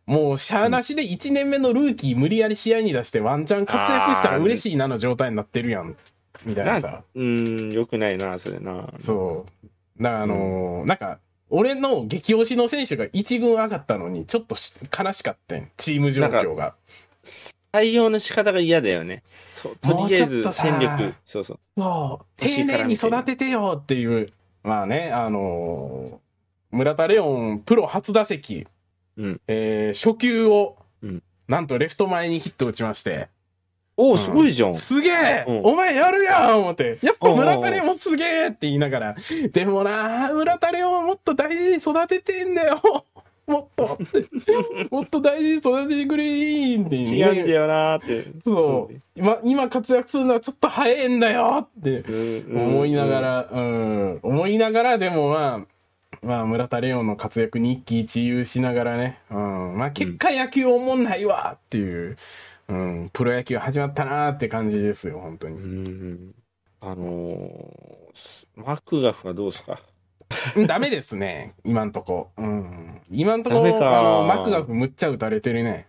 もう、しゃーなしで1年目のルーキー無理やり試合に出してワンチャン活躍したら嬉しいなの状態になってるやん。みたいなさ。 よくないな、それな。 そう。だからなんか、俺の激推しの選手が1軍上がったのに、ちょっと悲しかったん。チーム状況が。 採用の仕方が嫌だよね。とりあえず戦力。そう。 丁寧に育ててよっていう。まあね、村田レオン、プロ初打席。初球を、なんとレフト前にヒット打ちまして。 すごいじゃん。 すげえ、お前やるやん思って。やっぱ村田レオンすげえって言いながら。でもな、村田レオンはもっと大事に育ててんだよ。もっと大事に育ててくれーって、 違うんだよなーって。 そう。今活躍するのはちょっと早いんだよって思いながら、でもまあ、村田レオンの活躍に一喜一憂しながらね、まあ、結果野球おもんないわっていう、プロ野球始まったなーって感じですよ、本当に。 マクガフはどうですか？ ダメですね、今んとこ。今んとこ、マクガフむっちゃ打たれてるね。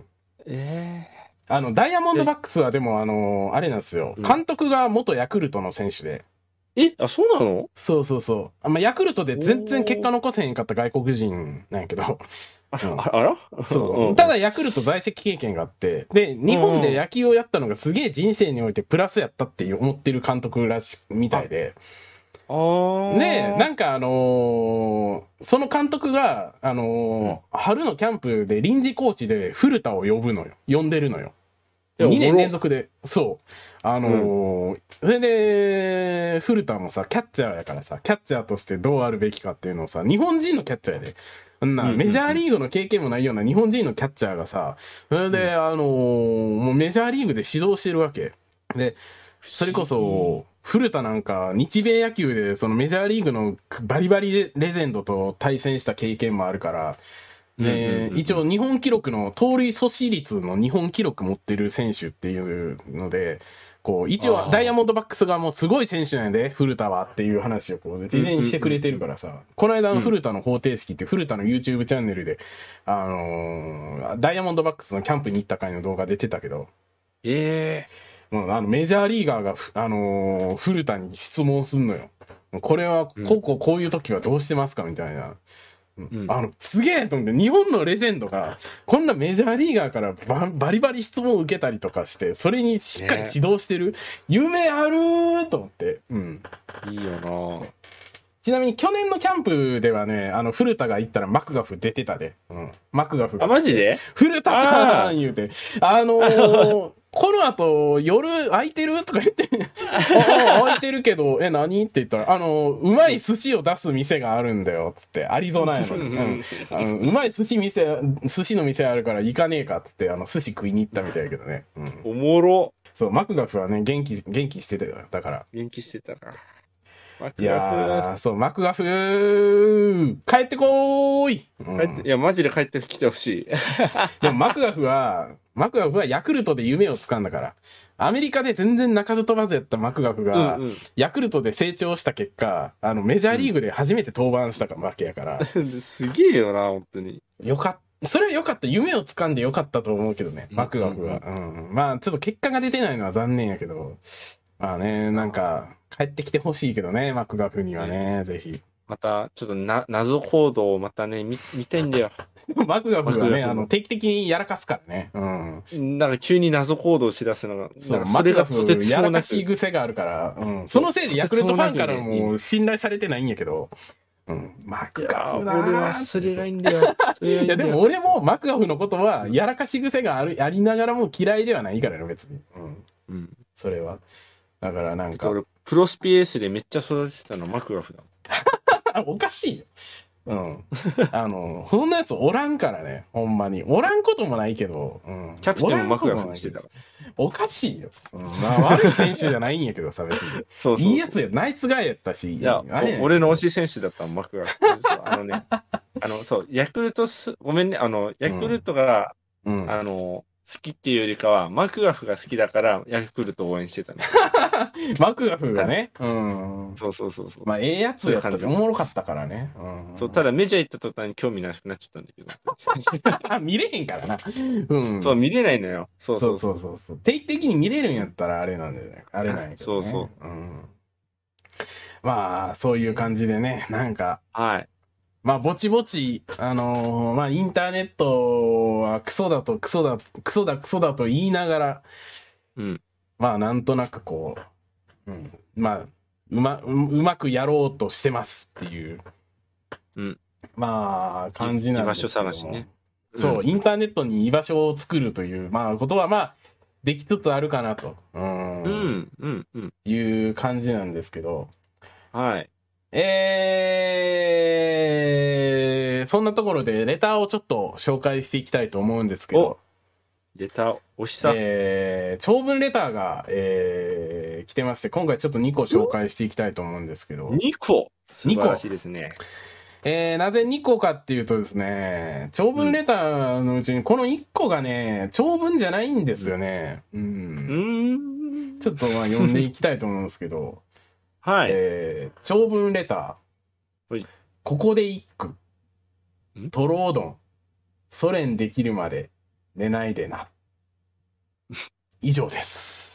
ダイヤモンドバックスはでも、あれなんですよ。監督が元ヤクルトの選手で。 そうなの？ そう。まあ、ヤクルトで全然結果残せへんかった外国人なんやけど。 あらそう。ただヤクルト在籍経験があって、で、日本で野球をやったのがすげえ人生においてプラスやったって思ってる監督みたいで。で、なんかその監督が、春のキャンプで臨時コーチで古田を呼んでるのよ。2年連続で。そう。それで、古田もさ、キャッチャーやからさ、キャッチャーとしてどうあるべきかっていうのをさ、日本人のキャッチャーやで。メジャーリーグの経験もないような日本人のキャッチャーがさ、それで、もうメジャーリーグで指導してるわけ。で、それこそ、古田なんか日米野球でそのメジャーリーグのバリバリレジェンドと対戦した経験もあるから、一応日本記録の盗塁阻止率の日本記録持ってる選手っていうので、こう一応ダイヤモンドバックスがもうすごい選手なんで古田はっていう話をこう事前にしてくれてるからさ、この間の古田の方程式って古田の YouTube チャンネルでダイヤモンドバックスのキャンプに行った回の動画出てたけど、もうメジャーリーガーが古田に質問すんのよ。これはこういう時はどうしてますかみたいな。すげえと思って、日本のレジェンドが、こんなメジャーリーガーからバリバリ質問を受けたりとかして、それにしっかり指導してる、夢あるーと思って。 いいよな。 ちなみに去年のキャンプではね、古田が行ったらマクガフ出てたで。マクガフが。 マジで？ 古田さん言うて。この後、夜空いてるとか言って、空いてるけど、何って言ったら、うまい寿司を出す店があるんだよ、つって、アリゾナやのに。うまい寿司の店あるから行かねえか、つって、寿司食いに行ったみたいやけどね。 おもろ。 そう、マクガフはね、元気してたよ、だから。 元気してたか。 いやー、そう、マクガフ帰ってこーい。 いや、マジで帰ってきてほしい。 でもマクガフはヤクルトで夢を掴んだから。アメリカで全然鳴かず飛ばずやったマクガフが、ヤクルトで成長した結果、メジャーリーグで初めて登板したわけやから。 すげえよな、本当に。 それは良かった。夢を掴んで良かったと思うけどね、マクガフは。まあ、ちょっと結果が出てないのは残念やけど、まあね、なんか、帰ってきてほしいけどね、マクガフにはね、ぜひ。 また、ちょっと謎報道をまたね、見たいんだよ。 マクガフはね、定期的にやらかすからね。 なんか急に謎報道しだすのが、 そう、マクガフやらかし癖があるから、そのせいでヤクルトファンからも信頼されてないんやけど、マクガフな俺は忘れないんだよ。 いや、でも俺もマクガフのことは、やらかし癖がありながらも嫌いではないからね、別に。それは。だからなんか。 俺、プロスピエースでめっちゃ育ててたのマクガフだ。 おかしいよ。そんなやつおらんからね、ほんまに。おらんこともないけど、 キャプテンもマクガフにしてたから。 おかしいよ。まあ、悪い選手じゃないんやけどさ、別に。 そういいやつや、ナイスガイやったし。 いや、俺の推し選手だったの、マクガフ。そう、ヤクルトごめんね、ヤクルトが、 きっていうよりかは、マクガフが好きだからヤクルトを応援してたね。 マクガフがね。うん。 そうそうそうそう。 まあ、ええやつやったし、 そういう感じおもろかったからね。 そう、ただメジャー行った途端に興味なくなっちゃったんだけど。 見れへんからな。うん。 そう、見れないのよ。そうそそううそうそう。定期的に見れるんやったらあれなんだよね。あれなんやけどね。 そうそう。 うん。まあ、そういう感じでね、なんか、 はい。 まあ、ぼちぼち、まあ、インターネットはクソだとクソだ、クソだクソだと言いながら、 うん。 まあ、なんとなくこう、まあ、うまくやろうとしてますっていう、 うん。 まあ、感じなんですけども。 居場所探しね。 そう、インターネットに居場所を作るという、まあ、ことはまあ、できつつあるかなと、いう感じなんですけど、 はい。 そんなところでレターをちょっと紹介していきたいと思うんですけど、 レター、押しさ。 長文レターが、来てまして、今回ちょっと2個紹介していきたいと思うんですけど。 2個素晴らしいですね。 なぜ2個かっていうとですね、長文レターのうちにこの1個がね、長文じゃないんですよね。ちょっとまあ読んでいきたいと思うんですけど、 はい。 長文レター。 はい。 ここで一句。トロードン。ソ連できるまで寝ないでな。以上です。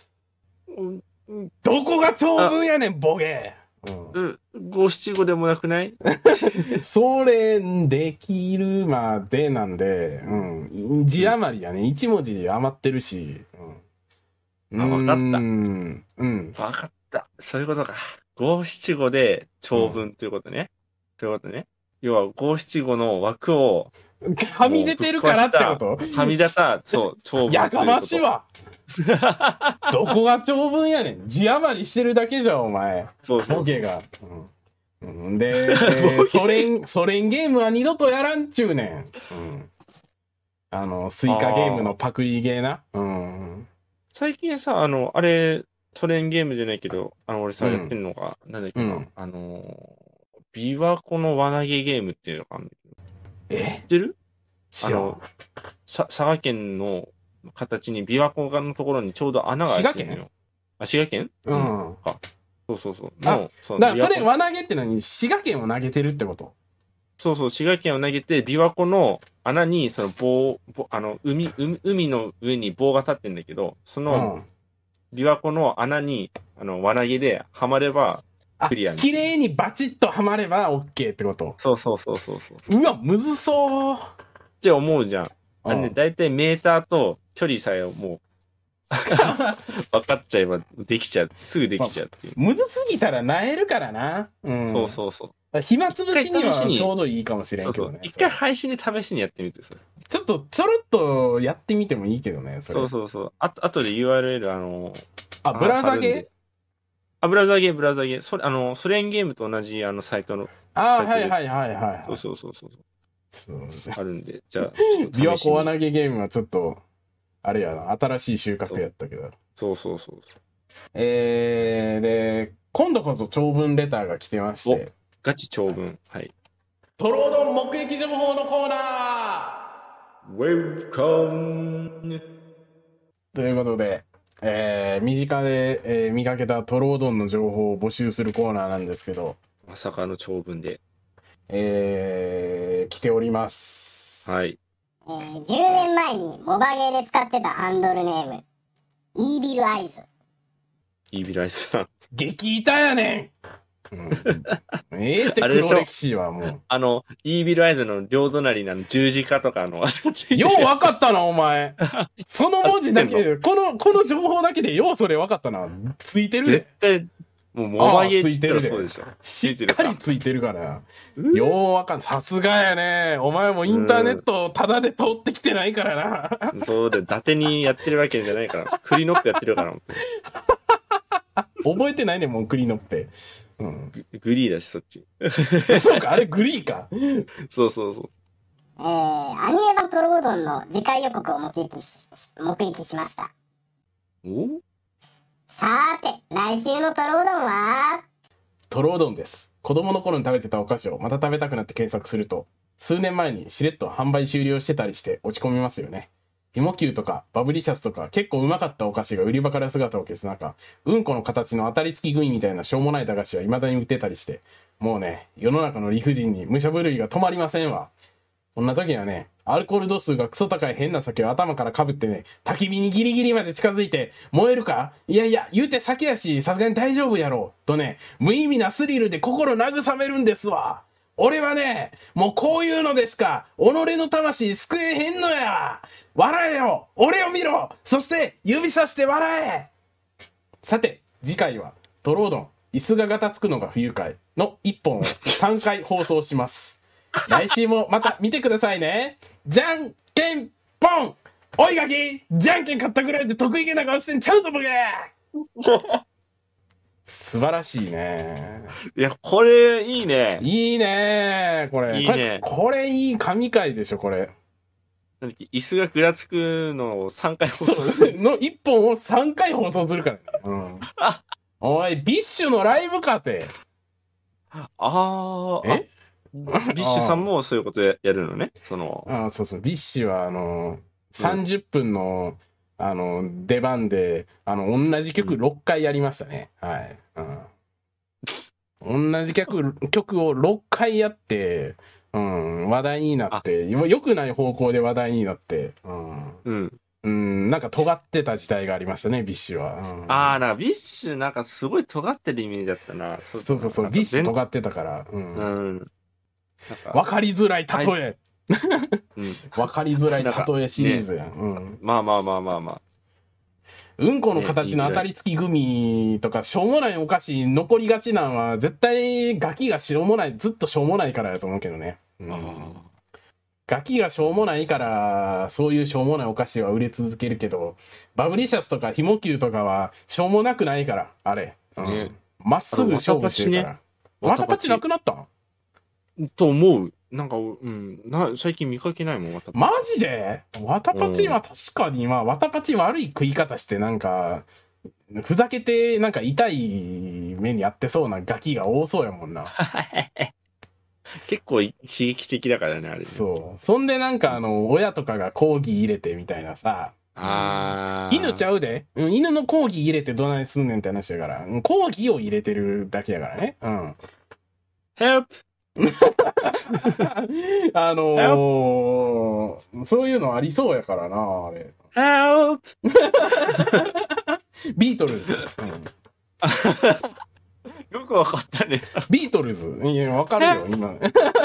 どこが長文やねん、ボケ。 五七五でもなくないソ連できるまでなんで、字余りやね。一文字余ってるし。 わかった。 わかった。そういうことか。五七五で長文ということね。ということね。要は五七五の枠をはみ出てるからってこと？ はみ出た、そう、長文。 やかましいわどこが長文やねん。字余りしてるだけじゃん、お前。 そうボケが。で、ソ連ゲームは二度とやらんちゅうねん。スイカゲームのパクリゲーな。 最近さ、あれ、ソ連ゲームじゃないけど、俺さ、やってんのが、なんだっけな、琵琶湖の輪投げゲームっていうのがあるんだけど。知ってる？佐賀県の形に琵琶湖のところにちょうど穴が開いてるのよ。滋賀県？そうそうそう。 だからそれ輪投げって何？滋賀県を投げてるってこと？ そうそう、滋賀県を投げて、琵琶湖の穴に、その海の上に棒が立ってんだけど、その、琵琶湖の穴に、輪投げではまれば、クリア。 綺麗にバチッとはまれば OK ってこと？ そうそうそうそう。 うわ、むずそうって思うじゃん。あれね、だいたいメーターと距離さえもう、分かっちゃえばできちゃう。すぐできちゃうっていう。 むずすぎたらなえるからな。 そうそうそう。 暇つぶしにはちょうどいいかもしれんけどね。 一回配信で試しにやってみて、それ。 ちょっとちょろっとやってみてもいいけどね、それ。 そう。あとで URL、 ブラウザーゲー？ ブラウザーゲー。ソ連ゲームと同じサイトの。 はい。 そう。あるんで、じゃあ。 琵琶湖輪投げゲームはちょっと、あれやな、新しい収穫やったけど。 そう。 で、今度こそ長文レターが来てまして。 ガチ長文。はい。 トロードン目撃情報のコーナー！ウェルカム！ ということで、身近で、見かけたトロードンの情報を募集するコーナーなんですけど。 まさかの長文で。 来ております。 はい。 10年前にモバゲーで使ってたハンドルネーム、イービルアイズ。 イービルアイズさん。 激イタやねんって黒歴史はもう。 イービルアイズの両隣の十字架とかよう分かったな、お前。その文字だけで、この情報だけでようそれ分かったな。ついてるで。 絶対、もうモバゲーって言ったらそうでしょ。 しっかりついてるから。よう分かんない。さすがやね。お前もインターネットをタダで通ってきてないからな。そうで、伊達にやってるわけじゃないから。クリノップやってるから。 覚えてないね、もうクリノッペ。 グリーだし、そっち。 そうか、あれグリーか。 そう。 アニメ版トロードンの次回予告を目撃しました。さーて、来週のトロードンはトロードンです。子供の頃に食べてたお菓子をまた食べたくなって検索すると、数年前にしれっと販売終了してたりして落ち込みますよね。 ひもきゅうとかバブリシャスとか結構うまかったお菓子が売り場から姿を消す中、うんこの形の当たり付きグミみたいなしょうもない駄菓子は未だに売ってたりして、もうね、世の中の理不尽に武者震いが止まりませんわ。こんな時はね、アルコール度数がクソ高い変な酒を頭からかぶってね、焚き火にギリギリまで近づいて、燃えるか？いやいや、言うて酒やし、さすがに大丈夫やろ。とね、無意味なスリルで心慰めるんですわ。俺はね、もうこういうのですか。己の魂救えへんのや。笑えよ。俺を見ろ。そして指さして笑え。さて、次回はトロードン、椅子がガタつくのが不愉快の1本を3回放送します。来週もまた見てくださいね。じゃんけんぽん。おいガキ、じゃんけん勝ったぐらいで得意げな顔してんちゃうぞボケ。素晴らしいね。 いや、これ、いいね。 いいねこれ。 いいね。 これいい神回でしょ、これ。 なんだっけ、椅子がぐらつくのを3回放送する。の1本を3回放送するからね。うん。おい、ビッシュのライブかて。 えビッシュさんもそういうことやるのね。 そうそう。ビッシュは、30分の、出番で、同じ曲6回やりましたね。はい。同じ曲を6回やって、話題になって、良くない方向で話題になって、なんか尖ってた時代がありましたね、ビッシュは。 なんかビッシュなんかすごい尖ってるイメージだったな。 そう、ビッシュ尖ってたから。わかりづらい例え。わかりづらい例えシリーズやん。 まあ。 うんこの形の当たり付きグミとかしょうもないお菓子残りがちなんは絶対ガキがしょうもない、ずっとしょうもないからやと思うけどね。ガキがしょうもないからそういうしょうもないお菓子は売れ続けるけど、バブリシャスとかひもきゅうとかはしょうもなくないからあれ。まっすぐ勝負してるから。わたパチなくなったんと思う。なんか、最近見かけないもん、 マジでわたパチは確かに、わたパチ悪い食い方して、なんか、ふざけて、なんか痛い目にあってそうなガキが多そうやもんな。 結構刺激的だからね、あれね。 そう。そんでなんか、親とかが講義入れてみたいなさ。犬ちゃうで、犬の講義入れてどないすんねんって話だから。講義を入れてるだけやからね。 Help! そういうのありそうやからな、あれ。 Help! ビートルズ。 よくわかったね。 ビートルズ。いや、わかるよ、今。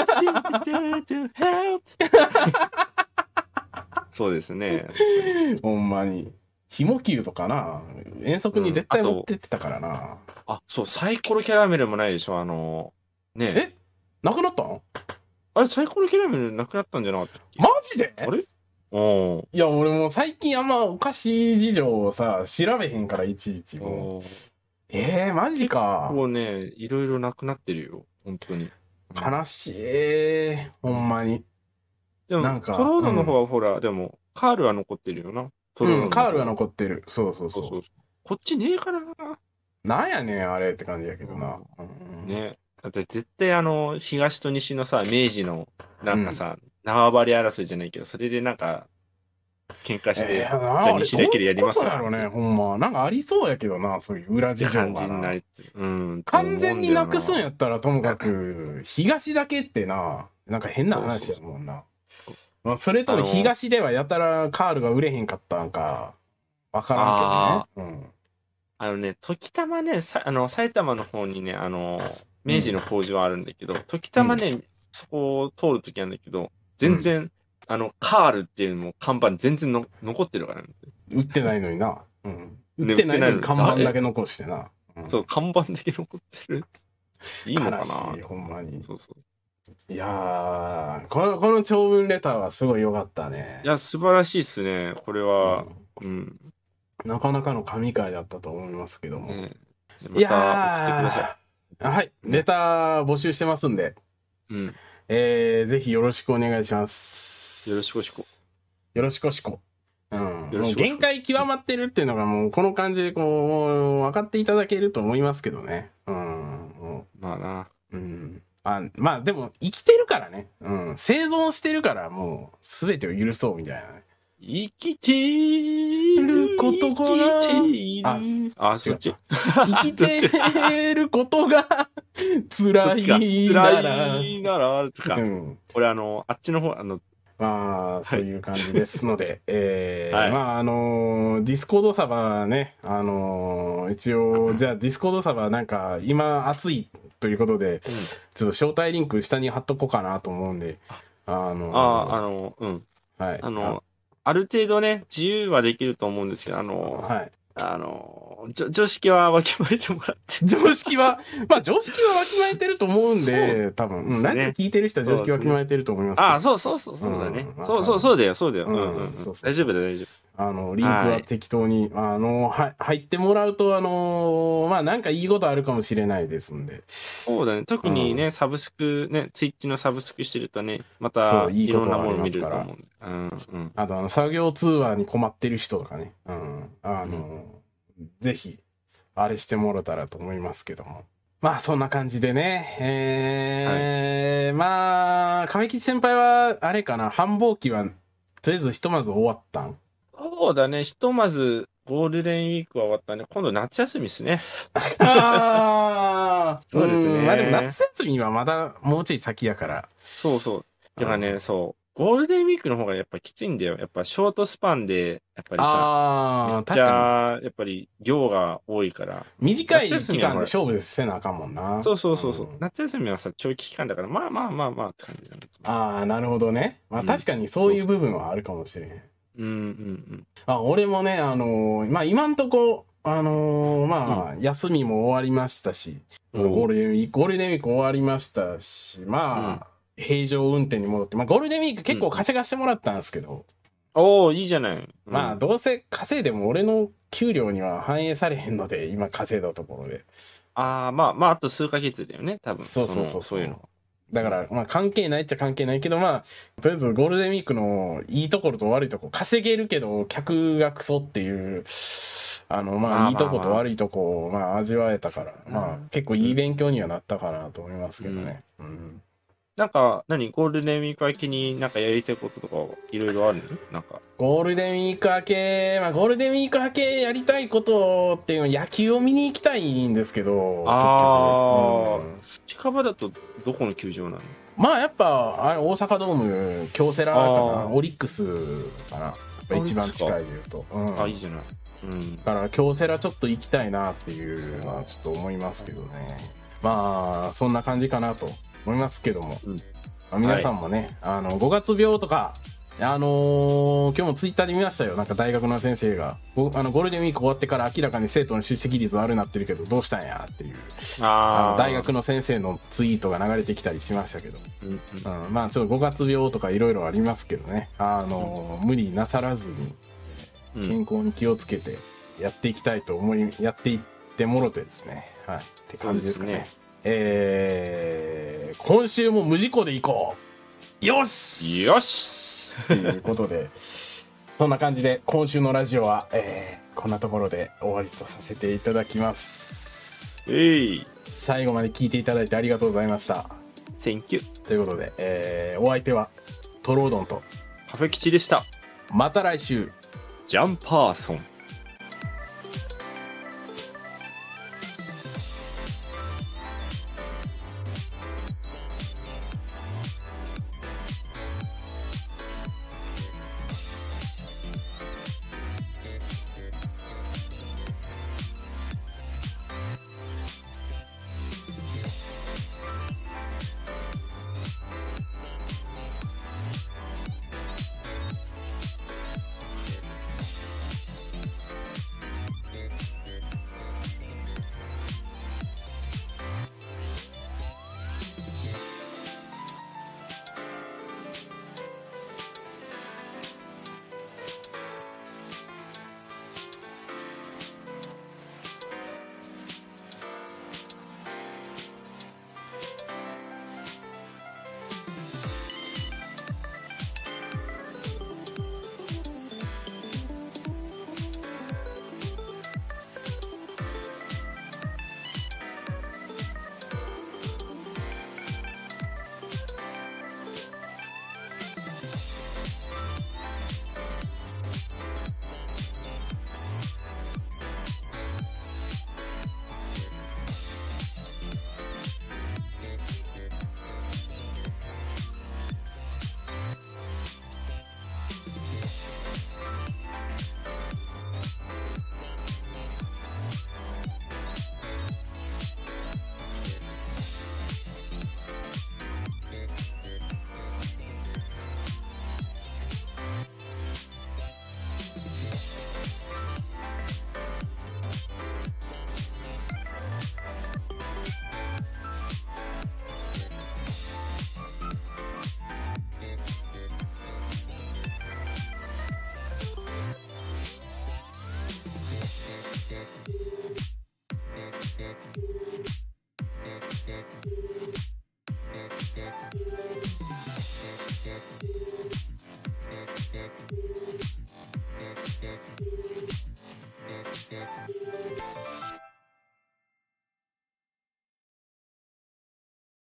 そうですね。 ほんまに。ひもきゅうとかな。遠足に絶対持ってってたからな。 そう、サイコロキャラメルもないでしょ、ね。 なくなったん？ あれ、サイコロキャラメルなくなったんじゃなかったっけ？ マジで？ あれ？いや、俺も最近あんまお菓子事情をさ、調べへんからいちいちもう。マジか。 もうね、いろいろなくなってるよ。本当に。 悲しい。ほんまに。 でも、なんかトロードの方はほら、でも、カールは残ってるよな。 カールは残ってる。そう。 こっちねえかな。 なんやねん、あれって感じやけどな。 ね。だって絶対東と西のさ、明治の、なんかさ、縄張り争いじゃないけど、それでなんか、喧嘩して、じゃあ西だけでやりますよ。そうやろね、ほんま。なんかありそうやけどな、そういう裏事情がな。完全になくすんやったらともかく、東だけってな、なんか変な話やもんな。それとも東ではやたらカールが売れへんかったんか、わからんけどね。 時たまね、埼玉の方にね、明治の工場はあるんだけど、時たまね、そこを通るときなんだけど、全然、カールっていうのも看板全然残ってるからね。 売ってないのにな。売ってないのに看板だけ残してな。 そう、看板だけ残ってる。いいのかな？ ほんまに。 そう。 いやー、この長文レターはすごい良かったね。 いや、素晴らしいっすね。これは。 なかなかの神回だったと思いますけども。 いやー、送ってください。はい、レター募集してますんで。ぜひよろしくお願いします。 よろしくおしこ。 よろしくおしこ。限界極まってるっていうのがもうこの感じでこう分かっていただけると思いますけどね。 まあな。 まあでも生きてるからね。生存してるからもう全てを許そうみたいなね。 生きていることが生きているそっち。 生きてることが辛いなら。 辛いなら、とか。これあっちの方、 まあ、そういう感じですので、 はいまあ、ディスコードサーバーね、一応、じゃあディスコードサーバーなんか、今熱いということで、ちょっと招待リンク下に貼っとこうかなと思うんで、はい。 ある程度ね、自由はできると思うんですけど、 はい。 常識はわきまえてもらって。 常識はわきまえてると思うんで、多分、ラジオ聞いてる人は常識わきまえてると思いますけど。 そうだね。そうだよ。大丈夫だ、大丈夫。リンクは適当に、入ってもらうと、まあ、なんかいいことあるかもしれないですんで。 そうだね。特にね、サブスク、ね、ツイッチのサブスクしてるとね、また、いろんなもの見れると思うんで。 あと、作業通話に困ってる人とかね、ぜひ、あれしてもらったらと思いますけども。まあ、そんな感じでね。まあ、亀吉先輩は、あれかな、繁忙期は、とりあえずひとまず終わったん？ そうだね、ひとまず、ゴールデンウィークは終わったね。今度夏休みですね。 そうですね。まあでも夏休みはまだもうちょい先やから。 そう。だからね、ゴールデンウィークの方がやっぱきついんだよ。やっぱショートスパンで、やっぱりさ、めっちゃ、やっぱり量が多いから。 短い期間で勝負せなあかんもんな。 そう。夏休みはさ、長期期間だから、まあって感じだね。 なるほどね。まあ確かにそういう部分はあるかもしれへん。俺もね、まあ今んとこ、まあ、休みも終わりましたし、ゴールデンウィーク終わりましたし、まあ、平常運転に戻って、まあゴールデンウィーク結構稼がしてもらったんですけど。 いいじゃない。 まあどうせ稼いでも俺の給料には反映されへんので、今稼いだところで。 まああと数ヶ月だよね、多分。 そういうの。だから、まあ関係ないっちゃ関係ないけど、まあ、とりあえずゴールデンウィークのいいところと悪いところ、稼げるけど客がクソっていう、まあいいとこと悪いとこを、まあ味わえたから、まあ結構いい勉強にはなったかなと思いますけどね。 なんか、ゴールデンウィーク明けになんかやりたいこととかいろいろあるの？なんか。 ゴールデンウィーク明け、まあゴールデンウィーク明けやりたいことっていうのは野球を見に行きたいんですけど、 近場だとどこの球場なの？ まあやっぱ、大阪ドーム、京セラかな、オリックスかな。やっぱ一番近いで言うと。 いいじゃない。 だから京セラちょっと行きたいなっていうのはちょっと思いますけどね。まあ、そんな感じかなと思いますけども。皆さんもね、5月病とか、今日もツイッターで見ましたよ。なんか大学の先生が、ゴールデンウィーク終わってから明らかに生徒の出席率悪なってるけど、どうしたんやっていう、大学の先生のツイートが流れてきたりしましたけど、まあちょっと5月病とかいろいろありますけどね、無理なさらずに、健康に気をつけてやっていきたいとやっていってもろてですね、はい、って感じですかね。今週も無事故で行こう。よしということで、そんな感じで今週のラジオは、こんなところで終わりとさせていただきます。最後まで聞いていただいてありがとうございました。 Thank you。 ということで、お相手はトロードンとカフェ吉でした。 また来週。 ジャンパーソン。